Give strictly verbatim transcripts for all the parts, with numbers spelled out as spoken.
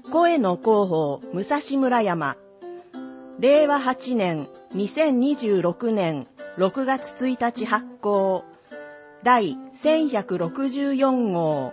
声の広報武蔵村山、れいわはちねんにせんにじゅうろくねんろくがつついたち発行、第せんひゃくろくじゅうよん号。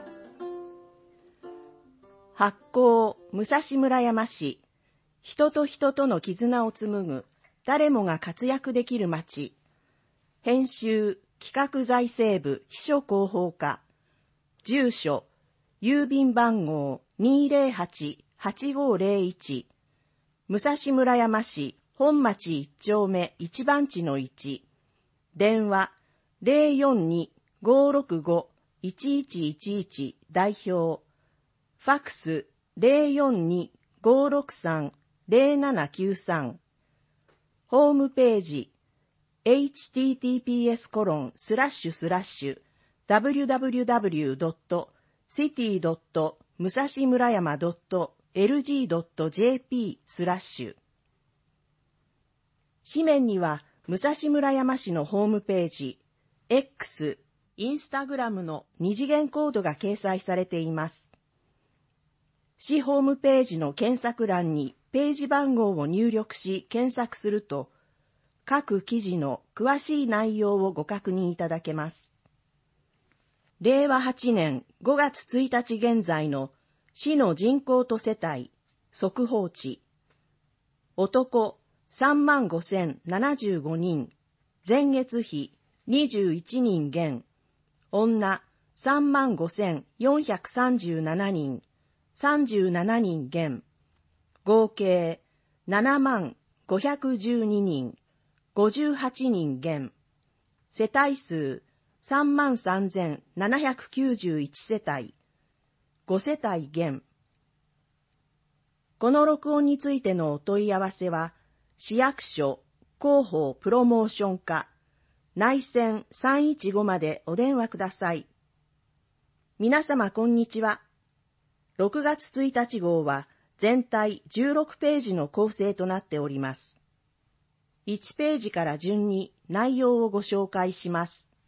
発行武蔵村山市、人と人との絆を紡ぐ誰もが活躍できる街。編集企画財政部秘書広報課。住所郵便番号 にーぜろはちはちごーぜろいち、武蔵村山市本町いっちょうめいち番地のいち。電話 ゼロよんに ごーろくご いちいちいちいち 代表。ファックス ゼロよんに ごーろくさん ゼロななきゅうさん。ホームページ エイチティーティーピーエスコロンスラッシュスラッシュダブリューダブリューダブリュードットシティドットむさしむらやまドットエルジードットジェーピー スラッシュ。紙面には武蔵村山市のホームページ、X、インスタグラムの二次元コードが掲載されています。市ホームページの検索欄にページ番号を入力し検索すると、各記事の詳しい内容をご確認いただけます。れいわはちねんごがつついたち現在の市の人口と世帯、速報値。男さんまんごせんななじゅうごにん、前月比にじゅういちにん減、女さんまんごせんよんひゃくさんじゅうななにん、さんじゅうななにん減、合計ななまんごひゃくじゅうににん、ごじゅうはちにん減、世帯数さんまんさんぜんななひゃくきゅうじゅういち世帯、ご世帯減。この録音についてのお問い合わせは、市役所広報プロモーション課内線さんいちごまでお電話ください。皆様こんにちは。ろくがつついたち号は全体じゅうろくページの構成となっております。いちページから順に内容をご紹介します。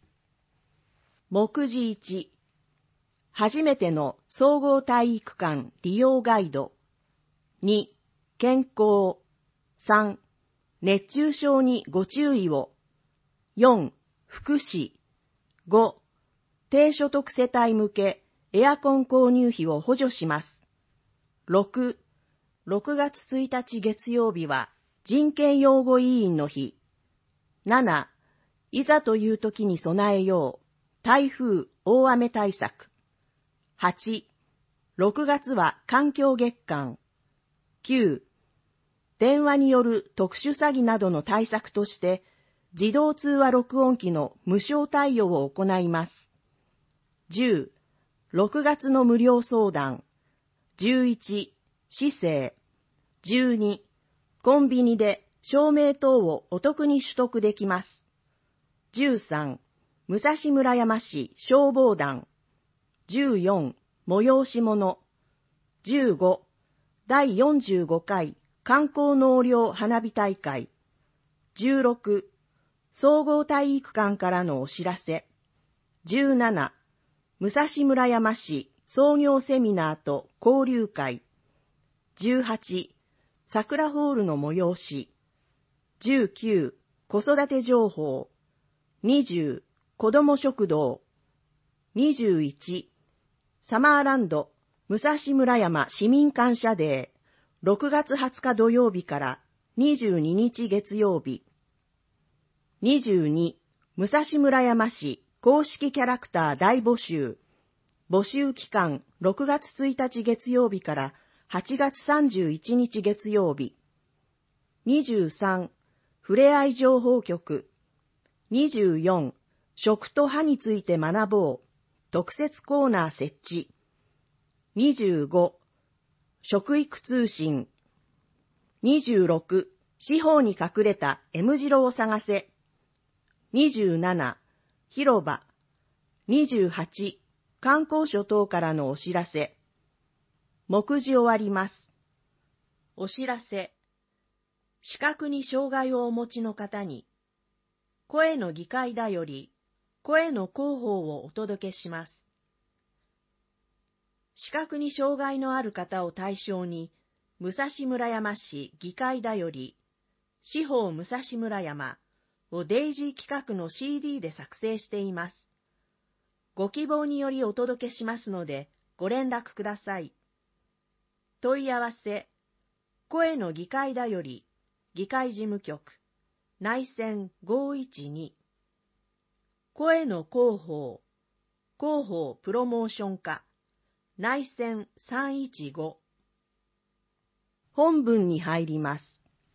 目次いち、初めての総合体育館利用ガイド。に、健康。さん、熱中症にご注意を。よん、福祉。ご、低所得世帯向けエアコン購入費を補助します。ろく、ろくがつついたち月曜日は人権擁護委員の日。なな、いざという時に備えよう。台風、大雨対策。はち、ろくがつは環境月間。きゅう、電話による特殊詐欺などの対策として、自動通話録音機の無償対応を行います。じゅう、ろくがつの無料相談。じゅういち、市政。じゅうに、コンビニで証明等をお得に取得できます。じゅうさん、武蔵村山市消防団。じゅうよん、催し物。じゅうご、だいよんじゅうごかい観光納涼花火大会。じゅうろく、総合体育館からのお知らせ。じゅうなな、武蔵村山市創業セミナーと交流会。じゅうはち、桜ホールの催し。じゅうきゅう、子育て情報。にじゅう、子ども食堂。にじゅういち、サマーランド武蔵村山市民感謝デー。ろくがつはつか土曜日からにじゅうににち月曜日。にじゅうに、武蔵村山市公式キャラクター大募集。募集期間ろくがつついたち月曜日からはちがつさんじゅういちにち月曜日。にじゅうさん、ふれあい情報局。にじゅうよん、食と歯について学ぼう。特設コーナー設置。にじゅうご、食育通信。にじゅうろく、四方に隠れた M 字路を探せ。にじゅうなな、広場。にじゅうはち、観光所等からのお知らせ。目次終わります。お知らせ。視覚に障害をお持ちの方に、声の議会だより、声の広報をお届けします。 視覚に障害のある方を対象に、武蔵村山市議会だより、司法武蔵村山をデイジー企画の シーディー で作成しています。ご希望によりお届けしますので、ご連絡ください。問い合わせ、声の議会だより、議会事務局、内線ごいちに、声の広報、広報プロモーション課、内線さんいちご。本文に入ります。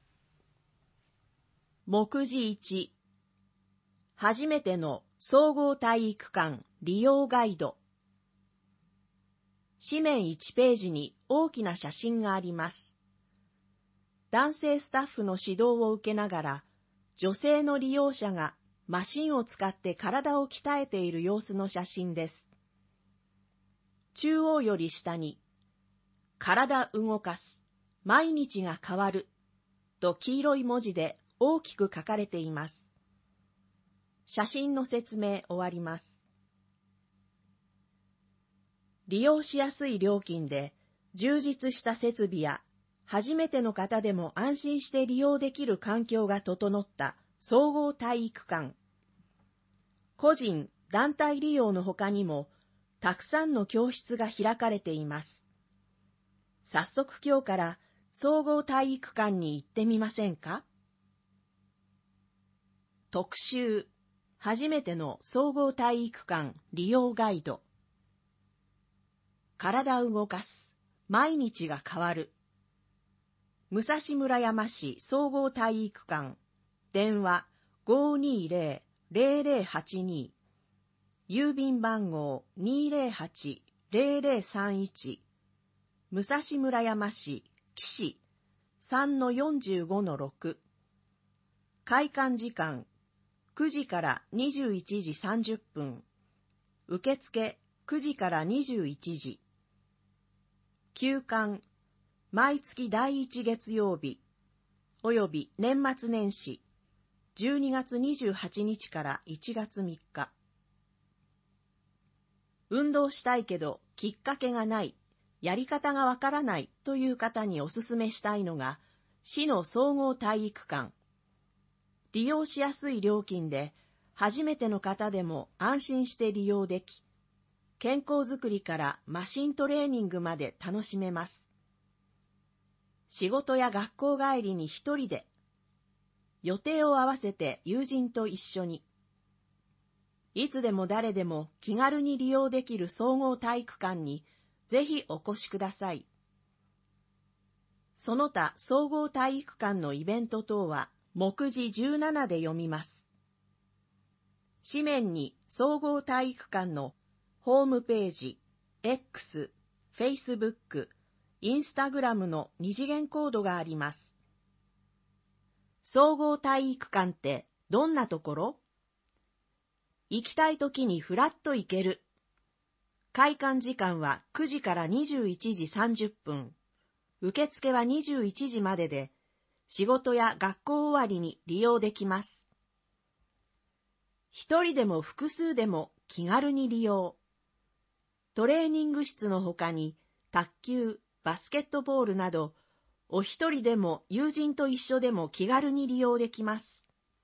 目次いち、初めての総合体育館利用ガイド。紙面いちページに大きな写真があります。男性スタッフの指導を受けながら、女性の利用者がマシンを使って体を鍛えている様子の写真です。中央より下に、体動かす、毎日が変わる、と黄色い文字で大きく書かれています。写真の説明終わります。利用しやすい料金で、充実した設備や、初めての方でも安心して利用できる環境が整った総合体育館。個人、団体利用の他にも、たくさんの教室が開かれています。早速今日から総合体育館に行ってみませんか？特集、初めての総合体育館利用ガイド。体動かす、毎日が変わる。武蔵村山市総合体育館、電話 ごーにーぜろ ぜろぜろはちに、郵便番号 にーぜろはち ぜろぜろさんいち、武蔵村山市岸 さんのよんじゅうごのろく、開館時間くじからにじゅういちじさんじゅっぷん、受付くじからにじゅういちじ、休館毎月だいいち月曜日、および年末年始、じゅうにがつにじゅうはちにちからいちがつみっか。運動したいけどきっかけがない、やり方がわからないという方にお勧めしたいのが、市の総合体育館。利用しやすい料金で、初めての方でも安心して利用でき、健康づくりからマシントレーニングまで楽しめます。仕事や学校帰りに一人で、予定を合わせて友人と一緒に、いつでも誰でも気軽に利用できる総合体育館にぜひお越しください。その他総合体育館のイベント等は目次じゅうななで読みます。紙面に総合体育館のホームページ、X、Facebook、インスタグラムの二次元コードがあります。総合体育館ってどんなところ？行きたいときにふらっと行ける。開館時間はくじからにじゅういちじさんじゅっぷん。受付はにじゅういちじまでで、仕事や学校終わりに利用できます。一人でも複数でも気軽に利用。トレーニング室の他に、卓球、バスケットボールなど、お一人でも友人と一緒でも気軽に利用できます。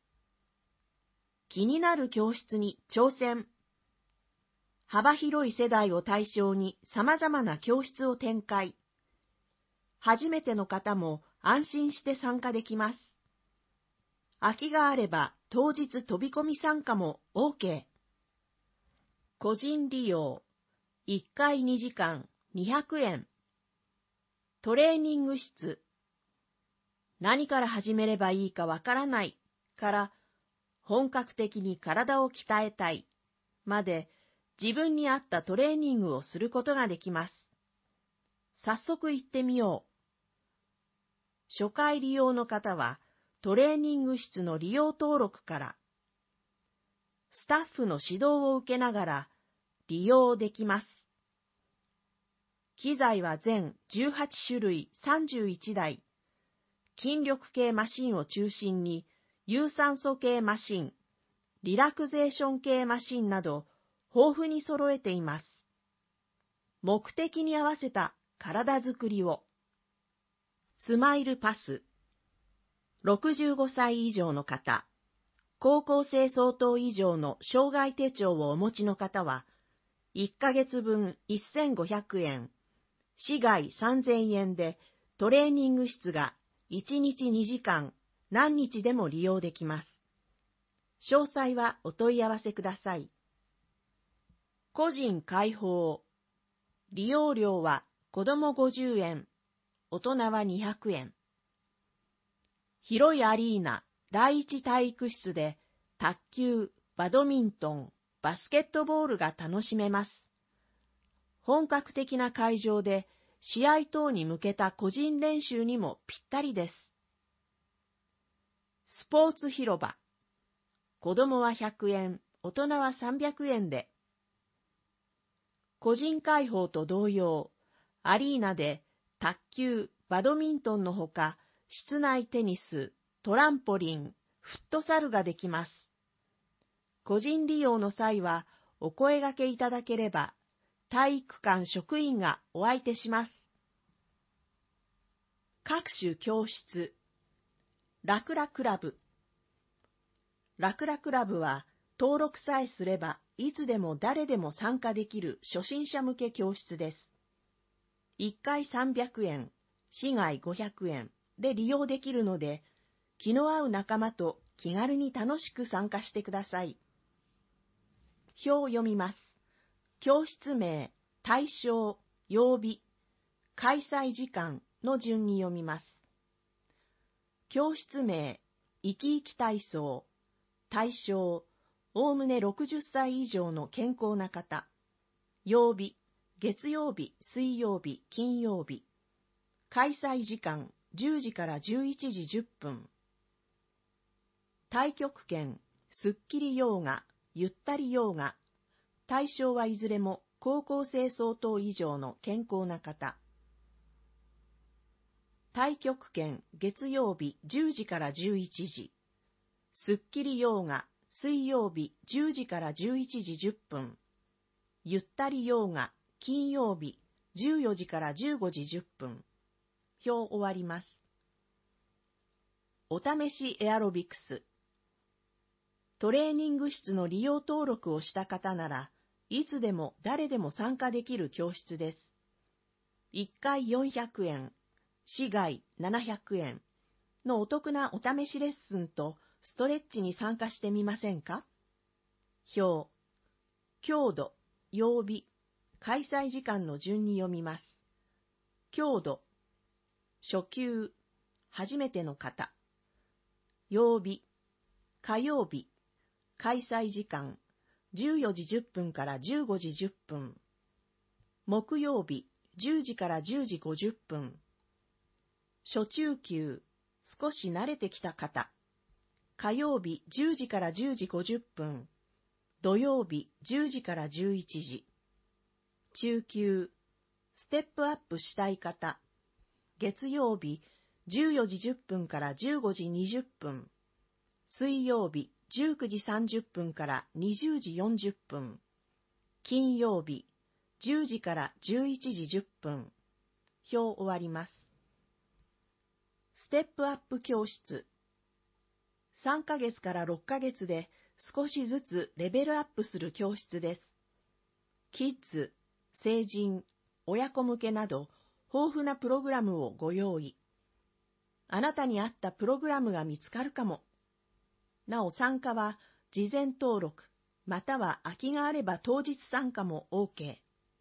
気になる教室に挑戦。幅広い世代を対象に様々な教室を展開。初めての方も安心して参加できます。空きがあれば当日飛び込み参加も OK。個人利用。いっかいにじかんにひゃくえん。トレーニング室。何から始めればいいかわからないから本格的に体を鍛えたいまで自分に合ったトレーニングをすることができます。早速行ってみよう。初回利用の方はトレーニング室の利用登録からスタッフの指導を受けながら利用できます。機材は全じゅうはちしゅるいさんじゅういちだい、筋力系マシンを中心に有酸素系マシン、リラクゼーション系マシンなど豊富に揃えています。 目的に合わせた体づくりを。スマイルパス。ろくじゅうごさい以上の方、高校生相当以上の障害手帳をお持ちの方は、いっかげつぶんせんごひゃくえん、市外さんぜんえんでトレーニング室がいちにちにじかん何日でも利用できます。詳細はお問い合わせください。個人開放。利用料は子どもごじゅうえん、大人はにひゃくえん。広いアリーナ、第一体育室で卓球、バドミントン、バスケットボールが楽しめます。本格的な会場で試合等に向けた個人練習にもぴったりです。スポーツ広場。子供はひゃくえん、大人はさんびゃくえんで。個人開放と同様、アリーナで卓球、バドミントンのほか、室内テニス、トランポリン、フットサルができます。個人利用の際はお声掛けいただければ、体育館職員がお相手します。各種教室。ラクラクラブ。ラクラクラブは登録さえすればいつでも誰でも参加できる初心者向け教室です。いっかいさんびゃくえん、市外ごひゃくえんで利用できるので、気の合う仲間と気軽に楽しく参加してください。表を読みます。教室名、対象、曜日、開催時間の順に読みます。教室名、生き生き体操、対象、おおむねろくじゅっさい以上の健康な方、曜日、月曜日、水曜日、金曜日、開催時間、じゅうじからじゅういちじじゅっぷん。太極拳、すっきりヨーガ、ゆったりヨーガ、対象はいずれも高校生相当以上の健康な方。太極拳、月曜日じゅうじからじゅういちじ、すっきりヨーガ、水曜日じゅうじからじゅういちじじゅっぷん、ゆったりヨーガ、金曜日じゅうよじからじゅうごじじゅっぷん。表終わります。お試しエアロビクス。トレーニング室の利用登録をした方なら、いつでも誰でも参加できる教室です。いっかいよんひゃくえん、市外ななひゃくえんのお得なお試しレッスンとストレッチに参加してみませんか？表、強度、曜日、開催時間の順に読みます。強度、初級、初めての方。曜日、火曜日、開催時間、じゅうよじじゅっぷんからじゅうごじじゅっぷん。木曜日、じゅうじからじゅうじごじゅっぷん。初中級、少し慣れてきた方。火曜日、じゅうじからじゅうじごじゅっぷん。土曜日、じゅうじからじゅういちじ。中級、ステップアップしたい方。月曜日、じゅうよじじゅっぷんからじゅうごじにじゅっぷん。水曜日、じゅうくじさんじゅっぷんからにじゅうじよんじゅっぷん。金曜日、じゅうじからじゅういちじじゅっぷん。表終わります。ステップアップ教室。さんかげつからろっかげつで少しずつレベルアップする教室です。キッズ、成人、親子向けなど豊富なプログラムをご用意。あなたに合ったプログラムが見つかるかも。なお参加は事前登録、または空きがあれば当日参加も OK。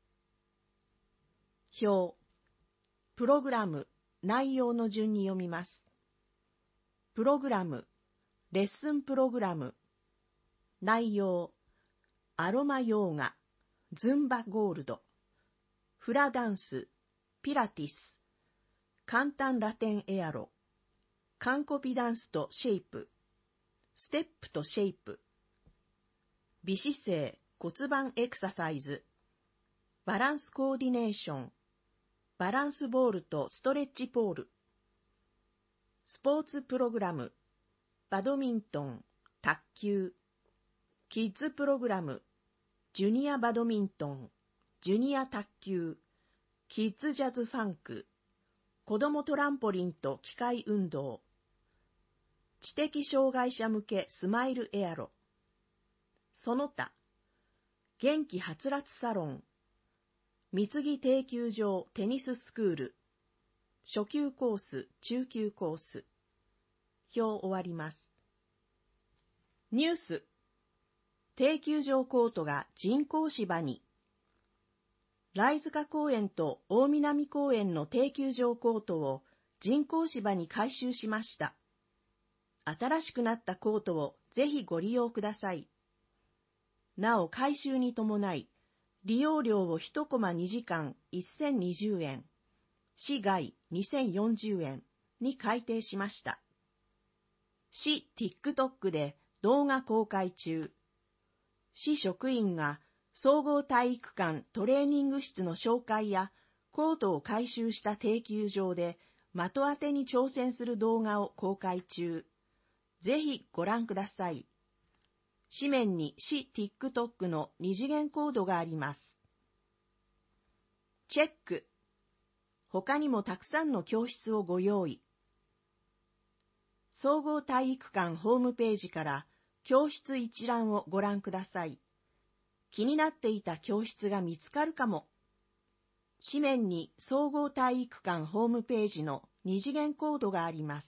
表、プログラム、内容の順に読みます。プログラム、レッスンプログラム。内容、アロマヨーガ、ズンバゴールド、フラダンス、ピラティス、簡単ラテンエアロ、完コピダンスとシェイプ、ステップとシェイプ、微姿勢骨盤エクササイズ、バランスコーディネーション、バランスボールとストレッチポール、スポーツプログラム、バドミントン、卓球、キッズプログラム、ジュニアバドミントン、 ジュニア卓球、キッズジャズファンク、子供トランポリンと機械運動、知的障害者向けスマイルエアロ、その他、元気はつらつサロン、三木定休場テニススクール、初級コース、中級コース、表終わります。ニュース、定休場コートが人工芝に、貝塚公園と大南公園の定休場コートを人工芝に改修しました。新しくなったコートをぜひご利用ください。なお改修に伴い、利用料をいちコマにじかんせんにじゅうえん、市外にせんよんじゅうえんに改定しました。市 TikTok で動画公開中。市職員が総合体育館トレーニング室の紹介やコートを改修した定休場で的当てに挑戦する動画を公開中。ぜひご覧ください。紙面に市 TikTok の二次元コードがあります。チェック。他にもたくさんの教室をご用意。総合体育館ホームページから教室一覧をご覧ください。気になっていた教室が見つかるかも。紙面に総合体育館ホームページの二次元コードがあります。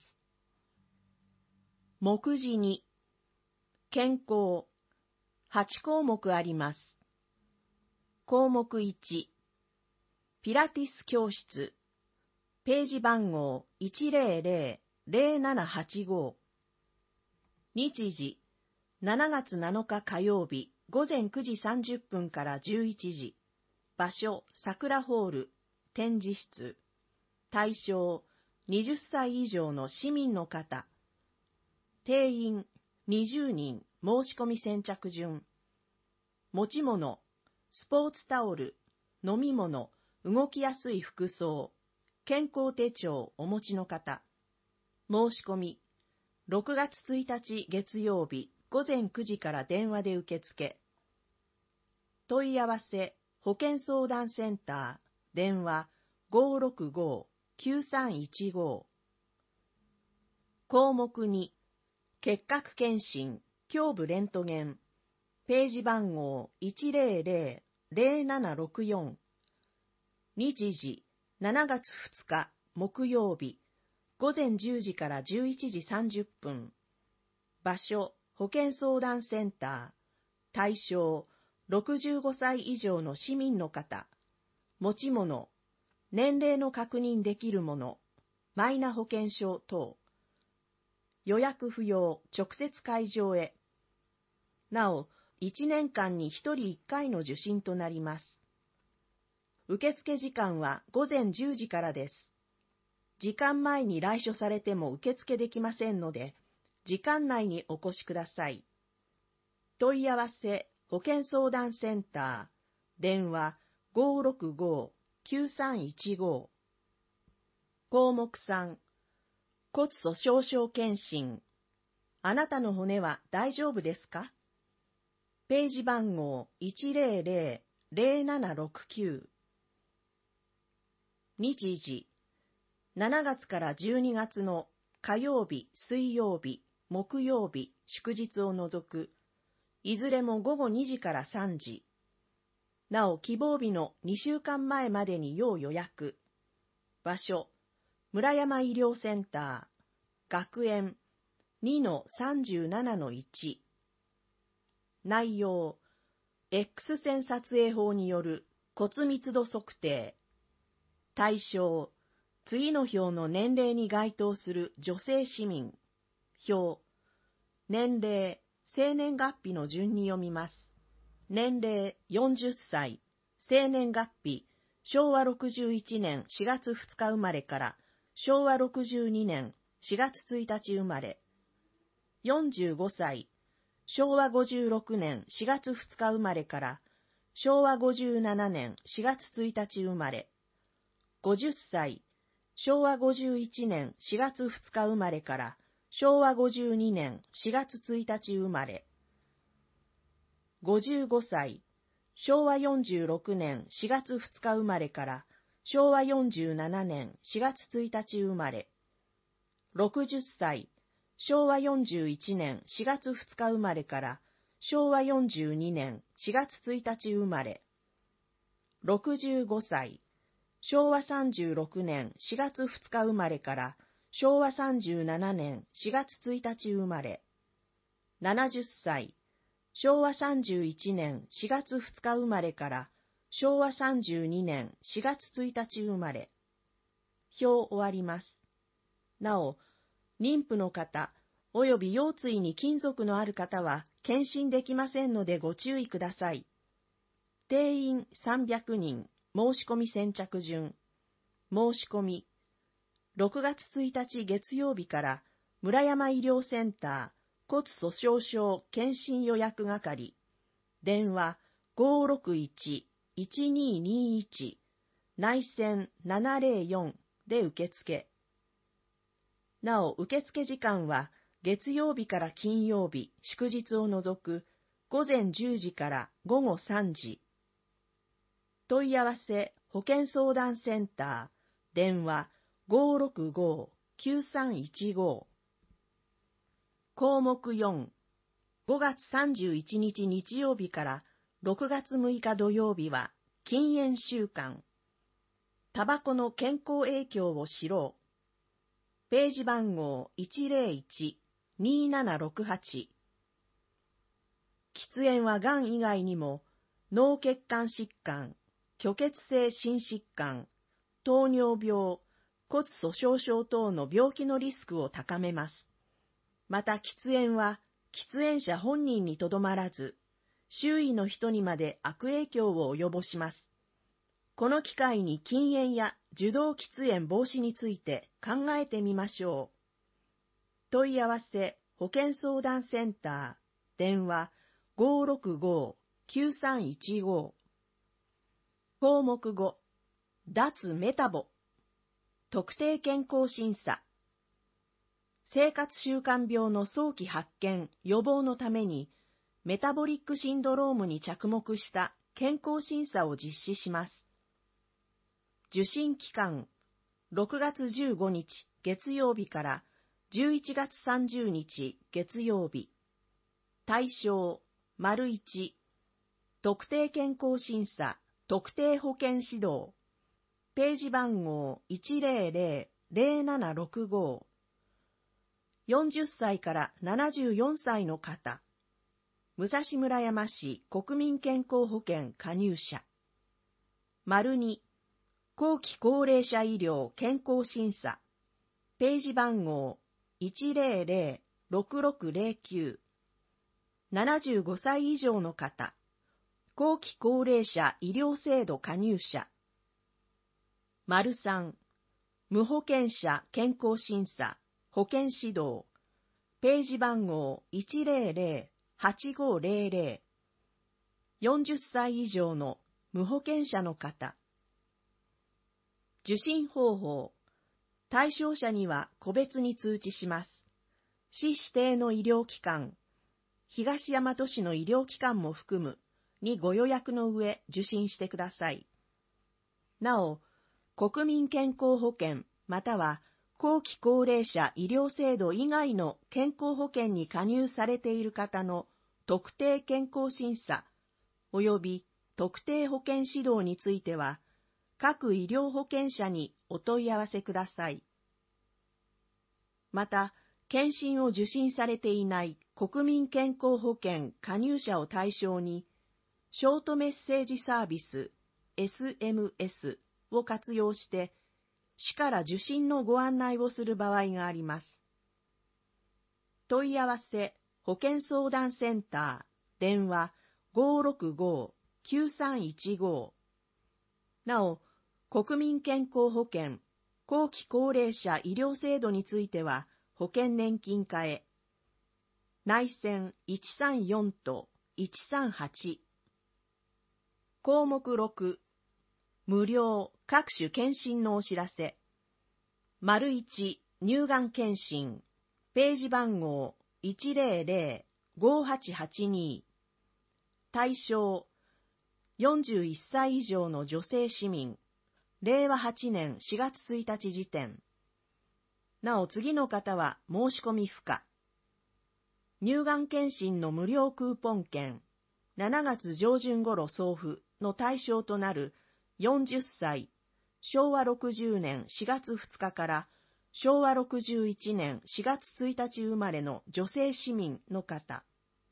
目次に、健康、はちこうもくあります。項目いち、ピラティス教室、ページ番号いちゼロゼロ ゼロななはちご。日時、しちがつなのか火曜日、午前くじさんじゅっぷんからじゅういちじ。場所、桜ホール、展示室。対象、はたち以上の市民の方。定員、にじゅうにん、申し込み先着順。持ち物、スポーツタオル、飲み物、動きやすい服装、健康手帳お持ちの方。申し込み、ろくがつついたち月曜日午前くじから電話で受付。問い合わせ、保健相談センター、電話 ごーろくごーきゅうさんいちご。項目に、結核検診、胸部レントゲン、ページ番号いちゼロゼロ ゼロななろくよん。日時、しちがつふつか木曜日、午前じゅうじからじゅういちじさんじゅっぷん。場所、保健相談センター。対象、ろくじゅうごさい以上の市民の方。持ち物、年齢の確認できるもの、マイナ保険証等。予約不要、直接会場へ。なお、いちねんかんにひとりいっかいの受診となります。受付時間は午前じゅうじからです。時間前に来所されても受付できませんので、時間内にお越しください。問い合わせ、保健相談センター、電話 ごーろくごーきゅうさんいちご。項目さん、骨粗鬆症検診。あなたの骨は大丈夫ですか？ページ番号いちゼロゼロ ゼロななろくきゅう。日時、しちがつからじゅうにがつの火曜日、水曜日、木曜日、祝日を除く、いずれもごごにじからさんじ。なお、希望日のにしゅうかんまえまでに要予約。場所、村山医療センター、学園 にのさんじゅうななのいち。内容、X 線撮影法による骨密度測定。対象、次の表の年齢に該当する女性市民。表、年齢、生年月日の順に読みます。年齢よんじゅっさい、生年月日、しょうわろくじゅういちねんしがつふつか生まれからしょうわろくじゅうにねんしがつついたち生まれ。よんじゅうごさい、しょうわごじゅうろくねんしがつふつか生まれからしょうわごじゅうななねんしがつついたち生まれ。ごじゅっさい、しょうわごじゅういちねんしがつふつか生まれからしょうわごじゅうにねんしがつついたち生まれ。ごじゅうごさい、 しょうわよんじゅうろくねんしがつふつか生まれからしょうわよんじゅうななねんしがつついたち生まれ。ろくじゅっさい、しょうわよんじゅういちねんしがつふつか生まれからしょうわよんじゅうにねんしがつついたち生まれ。ろくじゅうごさい、しょうわさんじゅうろくねんしがつふつか生まれからしょうわさんじゅうななねんしがつついたち生まれ。ななじゅっさい、しょうわさんじゅういちねんしがつふつか生まれからしょうわさんじゅうにねんしがつついたち生まれ。表終わります。なお、妊婦の方、および腰椎に金属のある方は検診できませんのでご注意ください。定員さんびゃくにん、申し込み先着順。申し込み。ろくがつついたち月曜日から村山医療センター骨粗鬆症検診予約係。電話 ごーろくいち いちにーにーいち 内線ななぜろよんで受付。なお、受付時間は月曜日から金曜日、祝日を除くごぜんじゅうじからごごさんじ。問い合わせ保健相談センター、電話 ごーろくご きゅうさんいちご。項目よん、ごがつさんじゅういちにち日曜日からろくがつむいか土曜日は禁煙週間。タバコの健康影響を知ろう。ページ番号 いちぜろいち にーななろくはち。喫煙はがん以外にも脳血管疾患、虚血性心疾患、糖尿病、骨粗鬆症等の病気のリスクを高めます。また喫煙は喫煙者本人にとどまらず、周囲の人にまで悪影響を及ぼします。この機会に禁煙や受動喫煙防止について考えてみましょう。問い合わせ保健相談センター、電話 ごーろくご きゅうさんいちご。項目ご、脱メタボ。特定健康審査。生活習慣病の早期発見、予防のために、メタボリックシンドロームに着目した健康審査を実施します。受診期間、ろくがつじゅうごにち月曜日からじゅういちがつさんじゅうにち月曜日。対象、丸いち、特定健康審査、特定保健指導。ページ番号 いちぜろぜろ ぜろななろくご。よんじゅっさいからななじゅうよんさいの方。武蔵村山市国民健康保険加入者。丸に、後期高齢者医療健康審査。ページ番号 いちぜろぜろ ろくろくぜろきゅう。ななじゅうごさい以上の方。後期高齢者医療制度加入者。丸さん、無保険者健康審査、保険指導。ページ番号 いちぜろぜろ はちごぜろぜろ。よんじゅっさい以上の無保険者の方。受診方法。対象者には個別に通知します。市指定の医療機関、東大和市の医療機関も含むにご予約の上受診してください。なお、国民健康保険または後期高齢者医療制度以外の健康保険に加入されている方の特定健康審査及び特定保険指導については、各医療保険者にお問い合わせください。また、検診を受診されていない国民健康保険加入者を対象に、ショートメッセージサービス エスエムエス を活用して、市から受診のご案内をする場合があります。問い合わせ保健相談センター、電話 ごーろくご きゅうさんいちご。なお、国民健康保険、後期高齢者医療制度については保険年金課へ。内線いちさんよんといちさんはち。項目ろく、無料各種検診のお知らせ。丸いち、乳がん検診。ページ番号 いちぜろぜろ ごーはちはちに。対象、 よんじゅういっさい以上の女性市民、れいわはちねんしがつついたち時点。なお次の方は申し込み不可。乳がん検診の無料クーポン券、しちがつ上旬頃送付の対象となるよんじゅっさい、しょうわろくじゅうねんしがつふつかからしょうわろくじゅういちねんしがつついたち生まれの女性市民の方。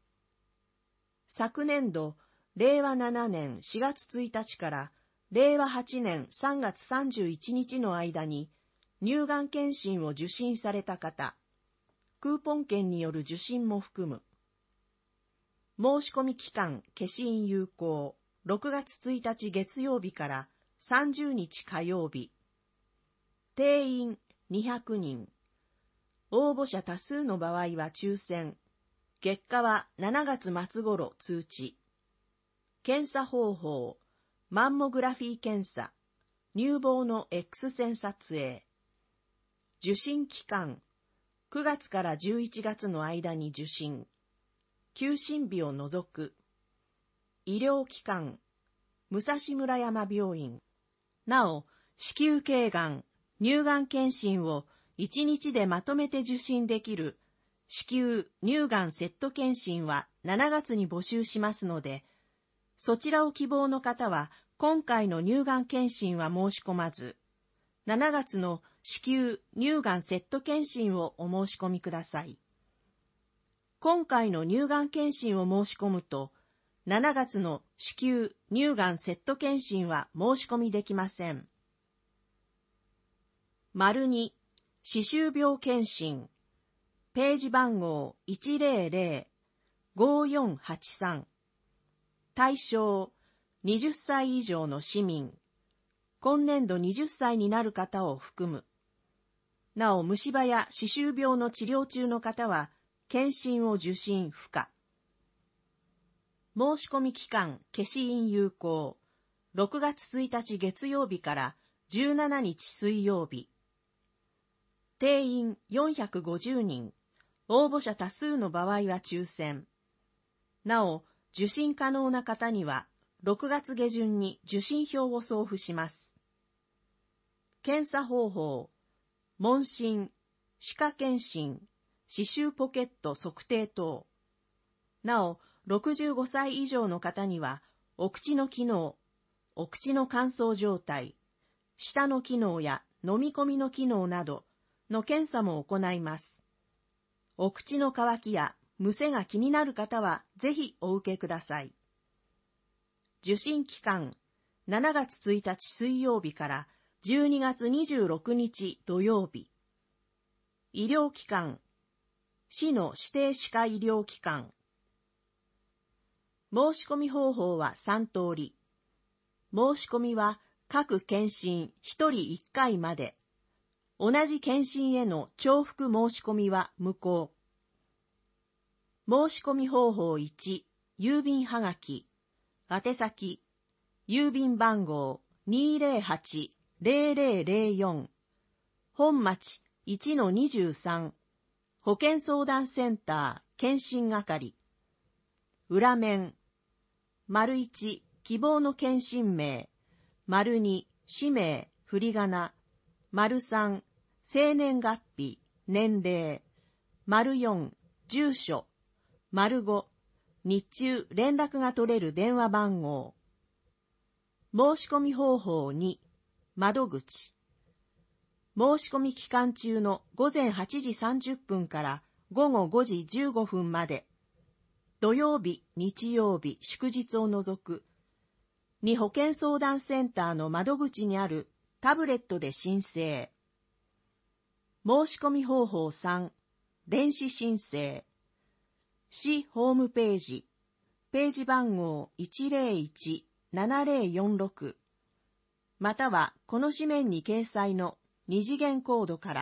昨年度、れいわななねんしがつついたちかられいわはちねんさんがつさんじゅういちにちの間に乳がん検診を受診された方、クーポン券による受診も含む。申し込み期間消印有効、ろくがつついたち月曜日からさんじゅうにち火曜日。定員にひゃくにん。応募者多数の場合は抽選。結果はしちがつまつ頃通知。検査方法、マンモグラフィー検査、乳房の X 線撮影。受診期間、くがつからじゅういちがつの間に受診。休診日を除く。医療機関、武蔵村山病院。なお、子宮頸がん、乳がん検診をいちにちでまとめて受診できる子宮乳がんセット検診はしちがつに募集しますので、そちらを希望の方は今回の乳がん検診は申し込まず、しちがつの子宮乳がんセット検診をお申し込みください。今回の乳がん検診を申し込むと、しちがつの子宮乳がんセット検診は申し込みできません。丸に、歯周病検診。ページ番号 いちぜろぜろごよんはちさん。対象、はたち以上の市民。今年度はたちになる方を含む。なお、虫歯や歯周病の治療中の方は、検診を受診不可。申し込み期間消印有効。ろくがつついたち月曜日からじゅうしちにち水曜日。定員よんひゃくごじゅうにん。応募者多数の場合は抽選。なお、受診可能な方には、ろくがつげじゅんに受診票を送付します。検査方法、問診、歯科検診、歯周ポケット測定等。なお、ろくじゅうごさい以上の方には、お口の機能、お口の乾燥状態、舌の機能や飲み込みの機能などの検査も行います。お口の渇きやむせが気になる方は、ぜひお受けください。受診期間、しちがつついたち水曜日からじゅうにがつにじゅうろくにち土曜日。医療機関、市の指定歯科医療機関。申し込み方法はさんとおり。申し込みは各検診ひとりいっかいまで。同じ検診への重複申し込みは無効。申し込み方法いち、郵便はがき。宛先、郵便番号 にーぜろはちぜろぜろぜろよん。本町 いちのにじゅうさん。保健相談センター検診係。裏面、丸いち、希望の検診名。丸に、氏名、振り仮名。丸さん、生年月日、年齢。丸よん、住所。丸ご、日中連絡が取れる電話番号。申し込み方法に、窓口。申し込み期間中のごぜんはちじさんじゅっぷんからごごごじじゅうごふんまで。土曜日、日曜日、祝日を除く。に保健相談センターの窓口にあるタブレットで申請。申し込み方法さん、電子申請。市ホームページ、ページ番号 いちぜろいちななぜろよんろく、またはこの紙面に掲載の二次元コードから。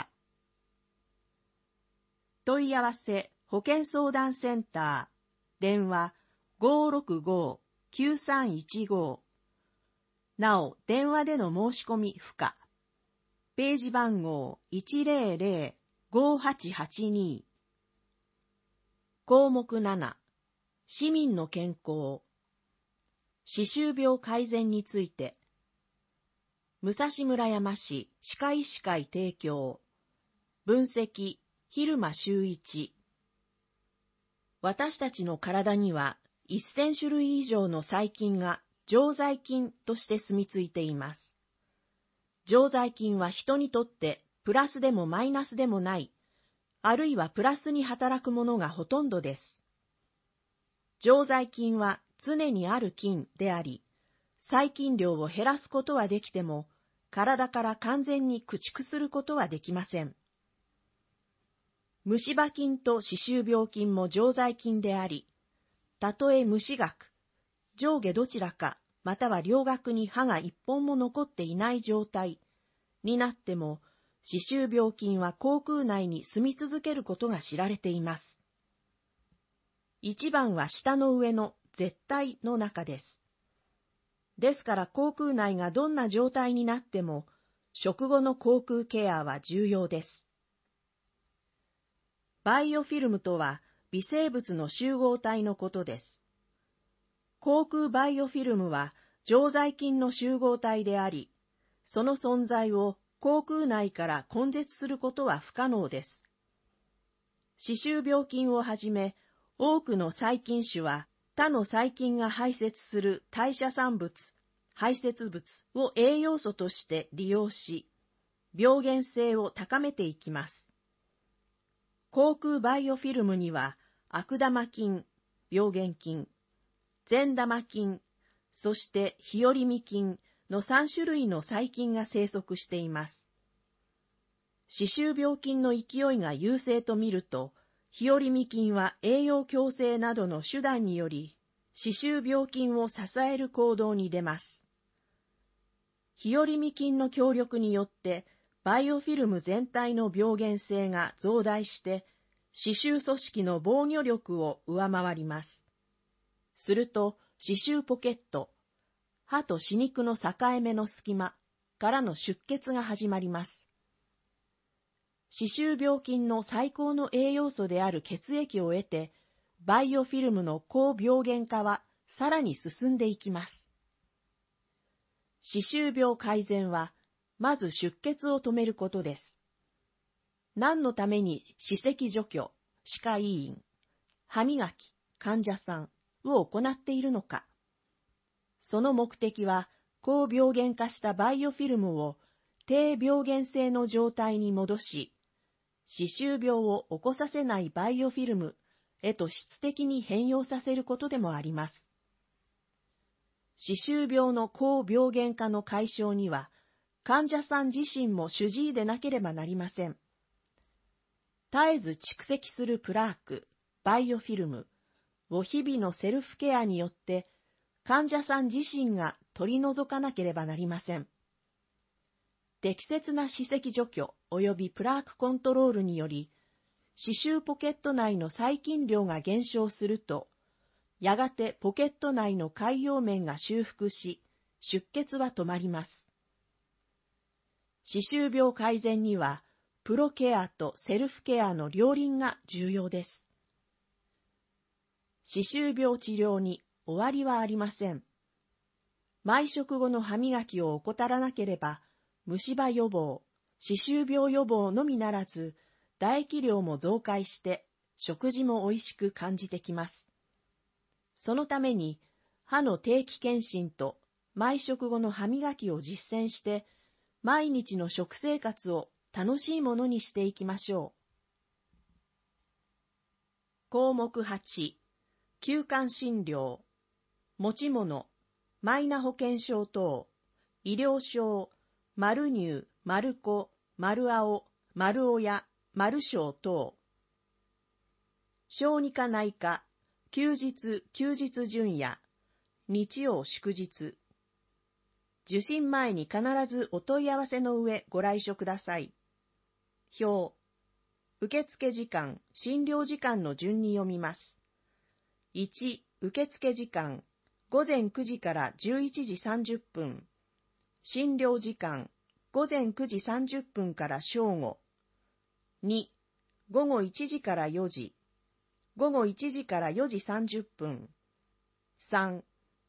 問い合わせ保健相談センター。電話 ごーろくごーきゅうさんいちご。なお、電話での申し込み不可。ページ番号 いちぜろぜろごはちはちに。項目なな、市民の健康。 歯周病改善について、武蔵村山市歯科医師会提供、分析、蛭間修一。私たちの体にはせん種類以上の細菌が常在菌として住み着いています。常在菌は人にとってプラスでもマイナスでもない、あるいはプラスに働くものがほとんどです。常在菌は常にある菌であり、細菌量を減らすことはできても、体から完全に駆逐することはできません。虫歯菌と歯周病菌も常在菌であり、たとえ虫顎、上下どちらか、または両顎に歯が一本も残っていない状態になっても、歯周病菌は口腔内に住み続けることが知られています。一番は舌の上の絶対の中です。ですから口腔内がどんな状態になっても、食後の口腔ケアは重要です。バイオフィルムとは微生物の集合体のことです。口腔バイオフィルムは常在菌の集合体であり、その存在を口腔内から根絶することは不可能です。歯周病菌をはじめ、多くの細菌種は他の細菌が排泄する代謝産物、排泄物を栄養素として利用し、病原性を高めていきます。口腔バイオフィルムには悪玉菌、病原菌、善玉菌、そして日和見菌のさん種類の細菌が生息しています。歯周病菌の勢いが優勢と見ると、日和見菌は栄養共生などの手段により、歯周病菌を支える行動に出ます。日和見菌の協力によって、バイオフィルム全体の病原性が増大して、歯周組織の防御力を上回ります。すると、歯周ポケット、歯と歯肉の境目の隙間からの出血が始まります。歯周病菌の最高の栄養素である血液を得て、バイオフィルムの抗病原化はさらに進んでいきます。歯周病改善は、まず出血を止めることです。何のために歯石除去、歯科医院、歯磨き、患者さんを行っているのか。その目的は、抗病原化したバイオフィルムを低病原性の状態に戻し、歯周病を起こさせないバイオフィルムへと質的に変容させることでもあります。歯周病の抗病原化の解消には、患者さん自身も主治医でなければなりません。絶えず蓄積するプラーク、バイオフィルムを日々のセルフケアによって、患者さん自身が取り除かなければなりません。適切な歯石除去及びプラークコントロールにより、歯周ポケット内の細菌量が減少すると、やがてポケット内の潰瘍面が修復し、出血は止まります。歯周病改善には、プロケアとセルフケアの両輪が重要です。歯周病治療に終わりはありません。毎食後の歯磨きを怠らなければ、虫歯予防、歯周病予防のみならず、唾液量も増加して、食事もおいしく感じてきます。そのために、歯の定期検診と毎食後の歯磨きを実践して、毎日の食生活を楽しいものにしていきましょう。項目はち、休館診療、持ち物、マイナ保険証等、医療証、丸乳、丸子、丸青、丸親、丸小等。小児科内科、休日、休日準夜、日曜祝日。受診前に必ずお問い合わせの上ご来所ください。表。受付時間、診療時間の順に読みます。いち、受付時間、ごぜんくじからじゅういちじさんじゅっぷん。診療時間、ごぜんくじさんじゅっぷんから正午。に、ごごいちじからよじ。ごごいちじからよじさんじゅっぷん。さん、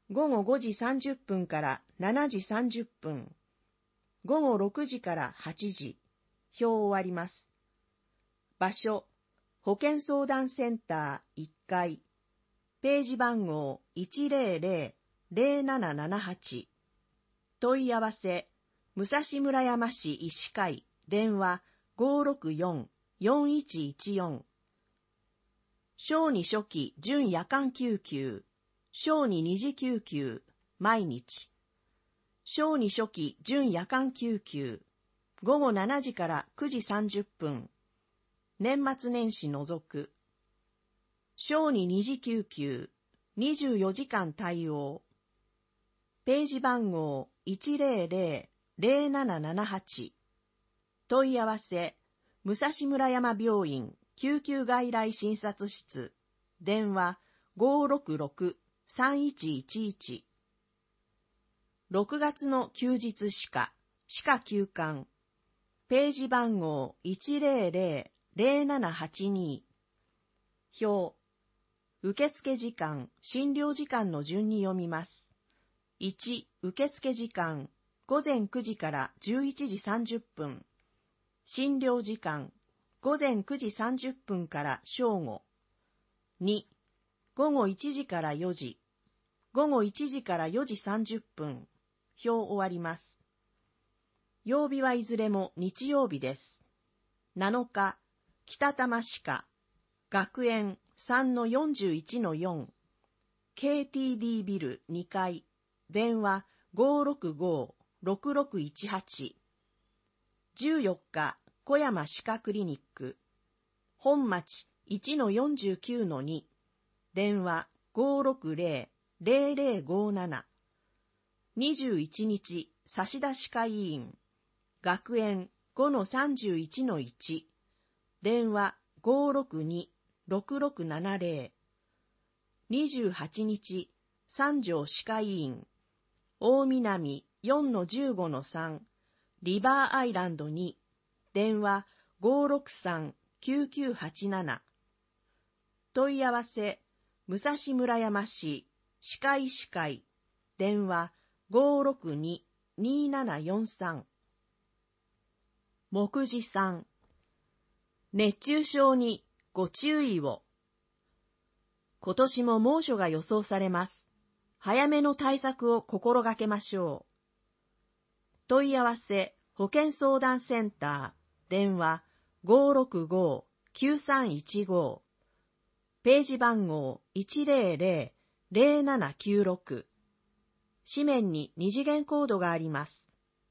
ごごごじさんじゅっぷんからしちじさんじゅっぷん、ごごろくじからはちじ、表を終わります。場所、保健相談センターいっかい、ページ番号 いちゼロゼロ ゼロななななはち、問い合わせ、武蔵村山市医師会、電話 ごろくよん よんいちいちよん、小児初期準夜間救急、小児二次救急、毎日。小児初期準夜間救急、ごごしちじからくじさんじゅっぷん、年末年始除く。小児二次救急、にじゅうよじかん対応。ページ番号 いちゼロゼロ ゼロななななはち。問い合わせ、武蔵村山病院救急外来診察室、電話 ごろくろく さんいちいちいち。ろくがつの休日歯科、歯科休館、ページ番号 いちゼロゼロ ゼロななはちに。表、受付時間、診療時間の順に読みます。いち、受付時間、ごぜんくじからじゅういちじさんじゅっぷん。診療時間、ごぜんくじさんじゅっぷんから正午。に、ごごいちじからよじ。ごごいちじからよじさんじゅっぷん。表終わります。曜日はいずれも日曜日です。なのか、北多摩歯科、学園 さんのよんじゅういちのよん、ケーティーディー ビルにかい、電話 ごろくご ろくろくいちはち。じゅうよっか、小山歯科クリニック、本町 いちのよんじゅうきゅうのに、電話 ごろくゼロ ゼロゼロごなな。にじゅういちにち、差出歯科医院、学園 ごのさんじゅういちのいち、電話 ごろくに ろくろくななゼロ。にじゅうはちにち、三条歯科医院、大南 よんのじゅうごのさん、リバーアイランドに、電話 ごろくさん きゅうきゅうはちなな。問い合わせ、武蔵村山市歯科医師会、電話 ごろくに にななよんさん。目次さん、熱中症にご注意を。今年も猛暑が予想されます。早めの対策を心がけましょう。問い合わせ、保健相談センター、電話 ごろくご きゅうさんいちご。ページ番号 いちゼロゼロ ゼロななきゅうろく。紙面に二次元コードがあります。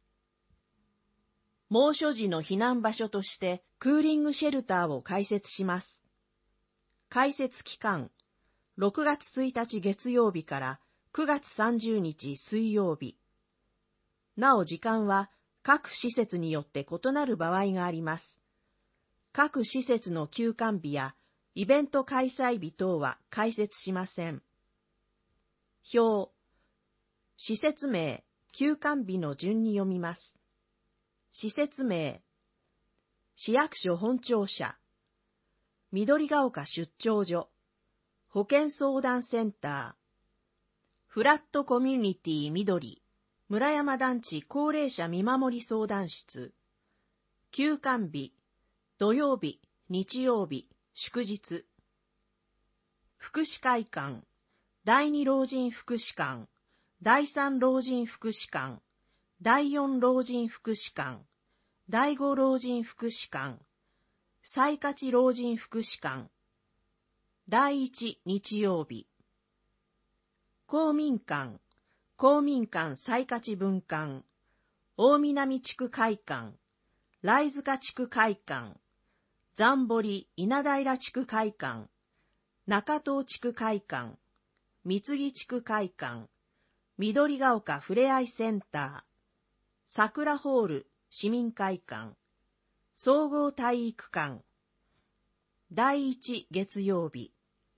猛暑時の避難場所としてクーリングシェルターを開設します。開設期間、ろくがつついたち月曜日からくがつさんじゅうにち水曜日。なお時間は各施設によって異なる場合があります。各施設の休館日やイベント開催日等は開設しません。表、施設名、休館日の順に読みます。施設名、市役所本庁舎、緑が丘出張所、保健相談センター、フラットコミュニティ緑、村山団地高齢者見守り相談室、休館日、土曜日、日曜日、祝日、福祉会館、第二老人福祉館、第三老人福祉館、第四老人福祉館、第五老人福祉館、最価値老人福祉館、第一日曜日、公民館、公民館最価値分館、大南地区会館、来塚地区会館、残堀稲平地区会館、中東地区会館、三木地区会館、緑が丘ふれあいセンター、桜ホール市民会館、総合体育館、第一月曜日、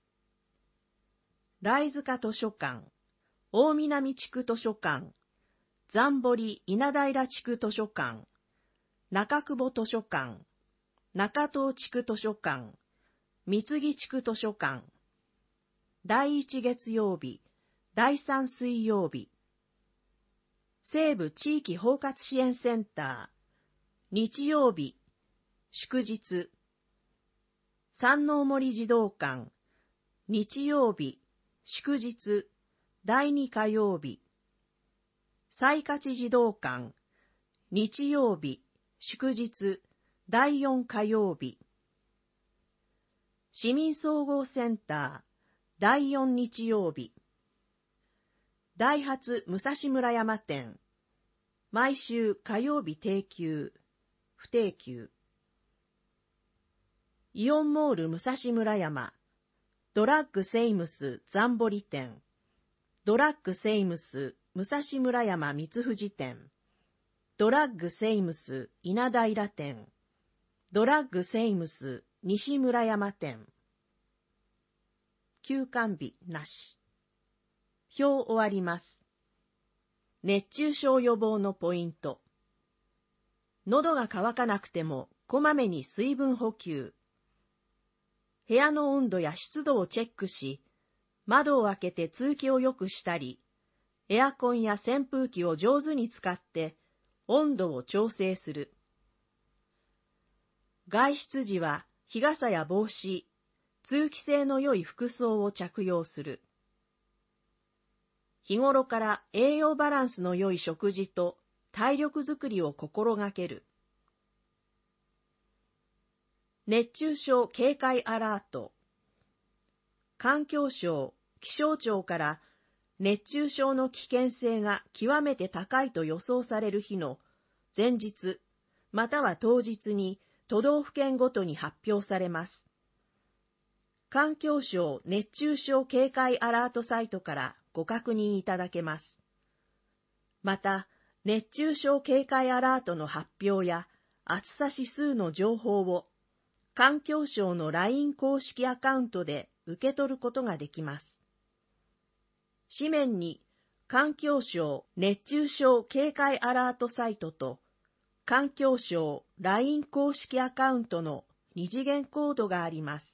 来塚図書館、大南地区図書館、残堀稲平地区図書館、中久保図書館、中東地区図書館、三木地区図書館、第一月曜日、 だいさん水曜日。西部地域包括支援センター、日曜日、祝日。山王森児童館、日曜日、祝日、だいに火曜日。西勝児童館、日曜日、祝日、だいよん火曜日。市民総合センター、だいよん日曜日。ダイハツ武蔵村山店、毎週火曜日定休、不定休。イオンモール武蔵村山、ドラッグセイムスザンボリ店、ドラッグセイムス武蔵村山三藤店、ドラッグセイムス稲平店、ドラッグセイムス西村山店。休館日なし。表終わります。熱中症予防のポイント。喉が渇かなくてもこまめに水分補給。部屋の温度や湿度をチェックし、窓を開けて通気を良くしたり、エアコンや扇風機を上手に使って温度を調整する。外出時は日傘や帽子、通気性の良い服装を着用する。日頃から栄養バランスの良い食事と体力づくりを心がける。熱中症警戒アラート。環境省、気象庁から熱中症の危険性が極めて高いと予想される日の前日、または当日に都道府県ごとに発表されます。環境省熱中症警戒アラートサイトからご確認いただけます。また、熱中症警戒アラートの発表や暑さ指数の情報を環境省の ライン 公式アカウントで受け取ることができます。紙面に環境省熱中症警戒アラートサイトと環境省 ライン 公式アカウントの二次元コードがあります。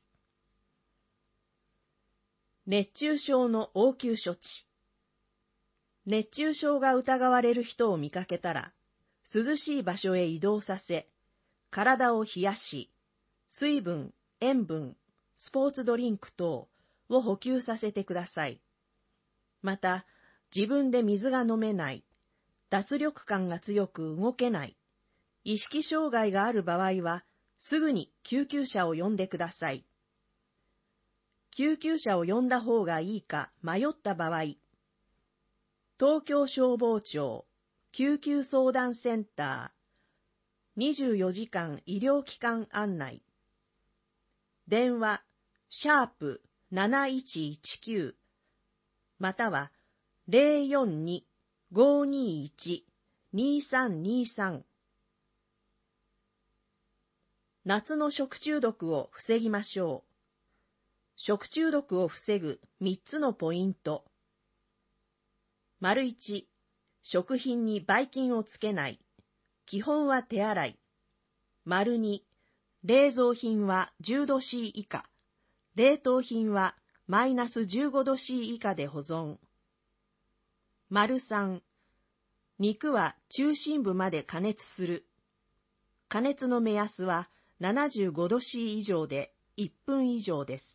熱中症の応急処置。熱中症が疑われる人を見かけたら、涼しい場所へ移動させ、体を冷やし、水分、塩分、スポーツドリンク等を補給させてください。また、自分で水が飲めない、脱力感が強く動けない、意識障害がある場合は、すぐに救急車を呼んでください。救急車を呼んだ方がいいか迷った場合、東京消防庁救急相談センターにじゅうよじかん医療機関案内、電話シャープなないちいちきゅうまたは ゼロよんに ごにいち にさんにさん。夏の食中毒を防ぎましょう。食中毒を防ぐみっつのポイント。丸いち、食品にばい菌をつけない。基本は手洗い。丸に、冷蔵品はじゅうど C 以下。冷凍品はマイナスじゅうごど C 以下で保存。丸さん、肉は中心部まで加熱する。加熱の目安はななじゅうごど C 以上でいっぷん以上です。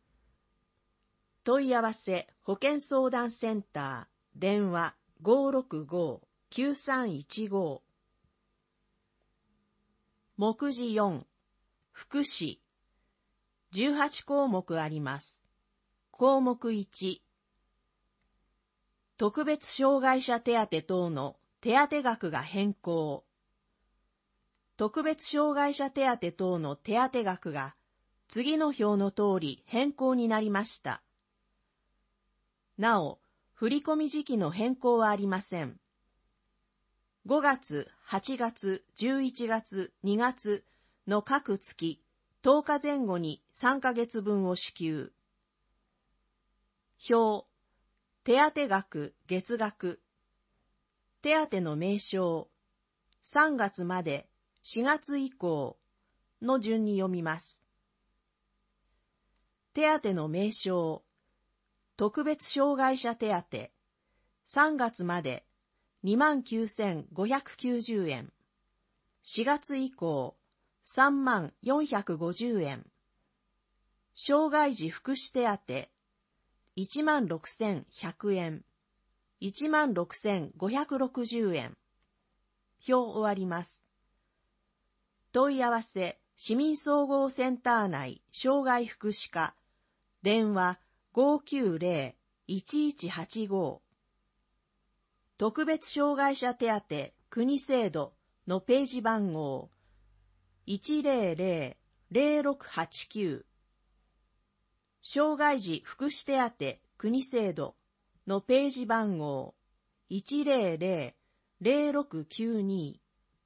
問い合わせ保健相談センター電話 ごーろくごーきゅうさんいちご。目次よん、福祉。じゅうはちこうもくあります。項目いち、特別障害者手当等の手当額が変更。特別障害者手当等の手当額が次の表の通り変更になりました。なお、振込時期の変更はありません。ごがつ、はちがつ、じゅういちがつ、にがつの各月とおかぜん後にさんかげつぶんを支給。表、手当額、月額。手当の名称、さんがつまでしがつ以降の順に読みます。手当の名称、 特別障害者手当、さんがつまで にまんきゅうせんごひゃくきゅうじゅうえん、しがつ以降 さんまんよんひゃくごじゅうえん、障害児福祉手当、いちまんろくせんひゃくえん、いちまんろくせんごひゃくろくじゅうえん。表終わります。問い合わせ、市民総合センター内障害福祉課、電話 ごーきゅうぜろ いちいちはちご。特別障害者手当国制度のページ番号 いちぜろぜろ ぜろろくはちきゅう。障害児福祉手当国制度のページ番号 いちぜろぜろ ぜろろくきゅうに。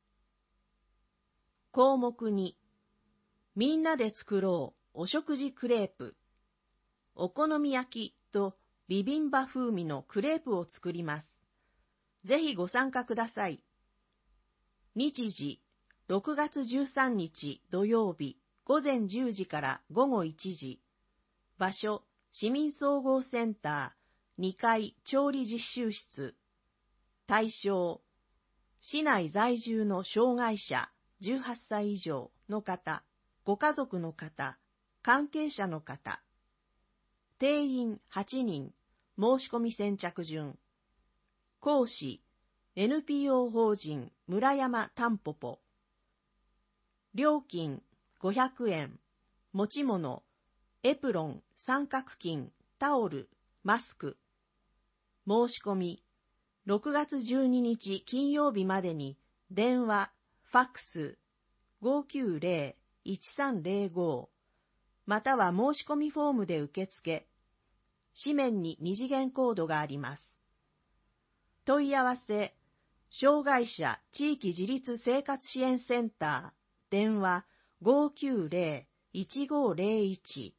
項目に、みんなで作ろうお食事クレープ。お好み焼きとビビンバ風味のクレープを作ります。ぜひご参加ください。日時、ろくがつじゅうさんにち土曜日ごぜんじゅうじからごごいちじ。場所、市民総合センターにかい調理実習室。対象、市内在住の障害者じゅうはっさい以上の方、ご家族の方、関係者の方。定員はちにん、申し込み先着順。講師、エヌピーオー 法人村山たんぽぽ。料金ごひゃくえん、持ち物、エプロン、三角巾、タオル、マスク。申し込み、ろくがつじゅうににち金曜日までに電話、ファックス ごーきゅうぜろ いちさんぜろご または申し込みフォームで受付。紙面に二次元コードがあります。問い合わせ、障害者地域自立生活支援センター、電話 ごーきゅうぜろ いちごーぜろいち。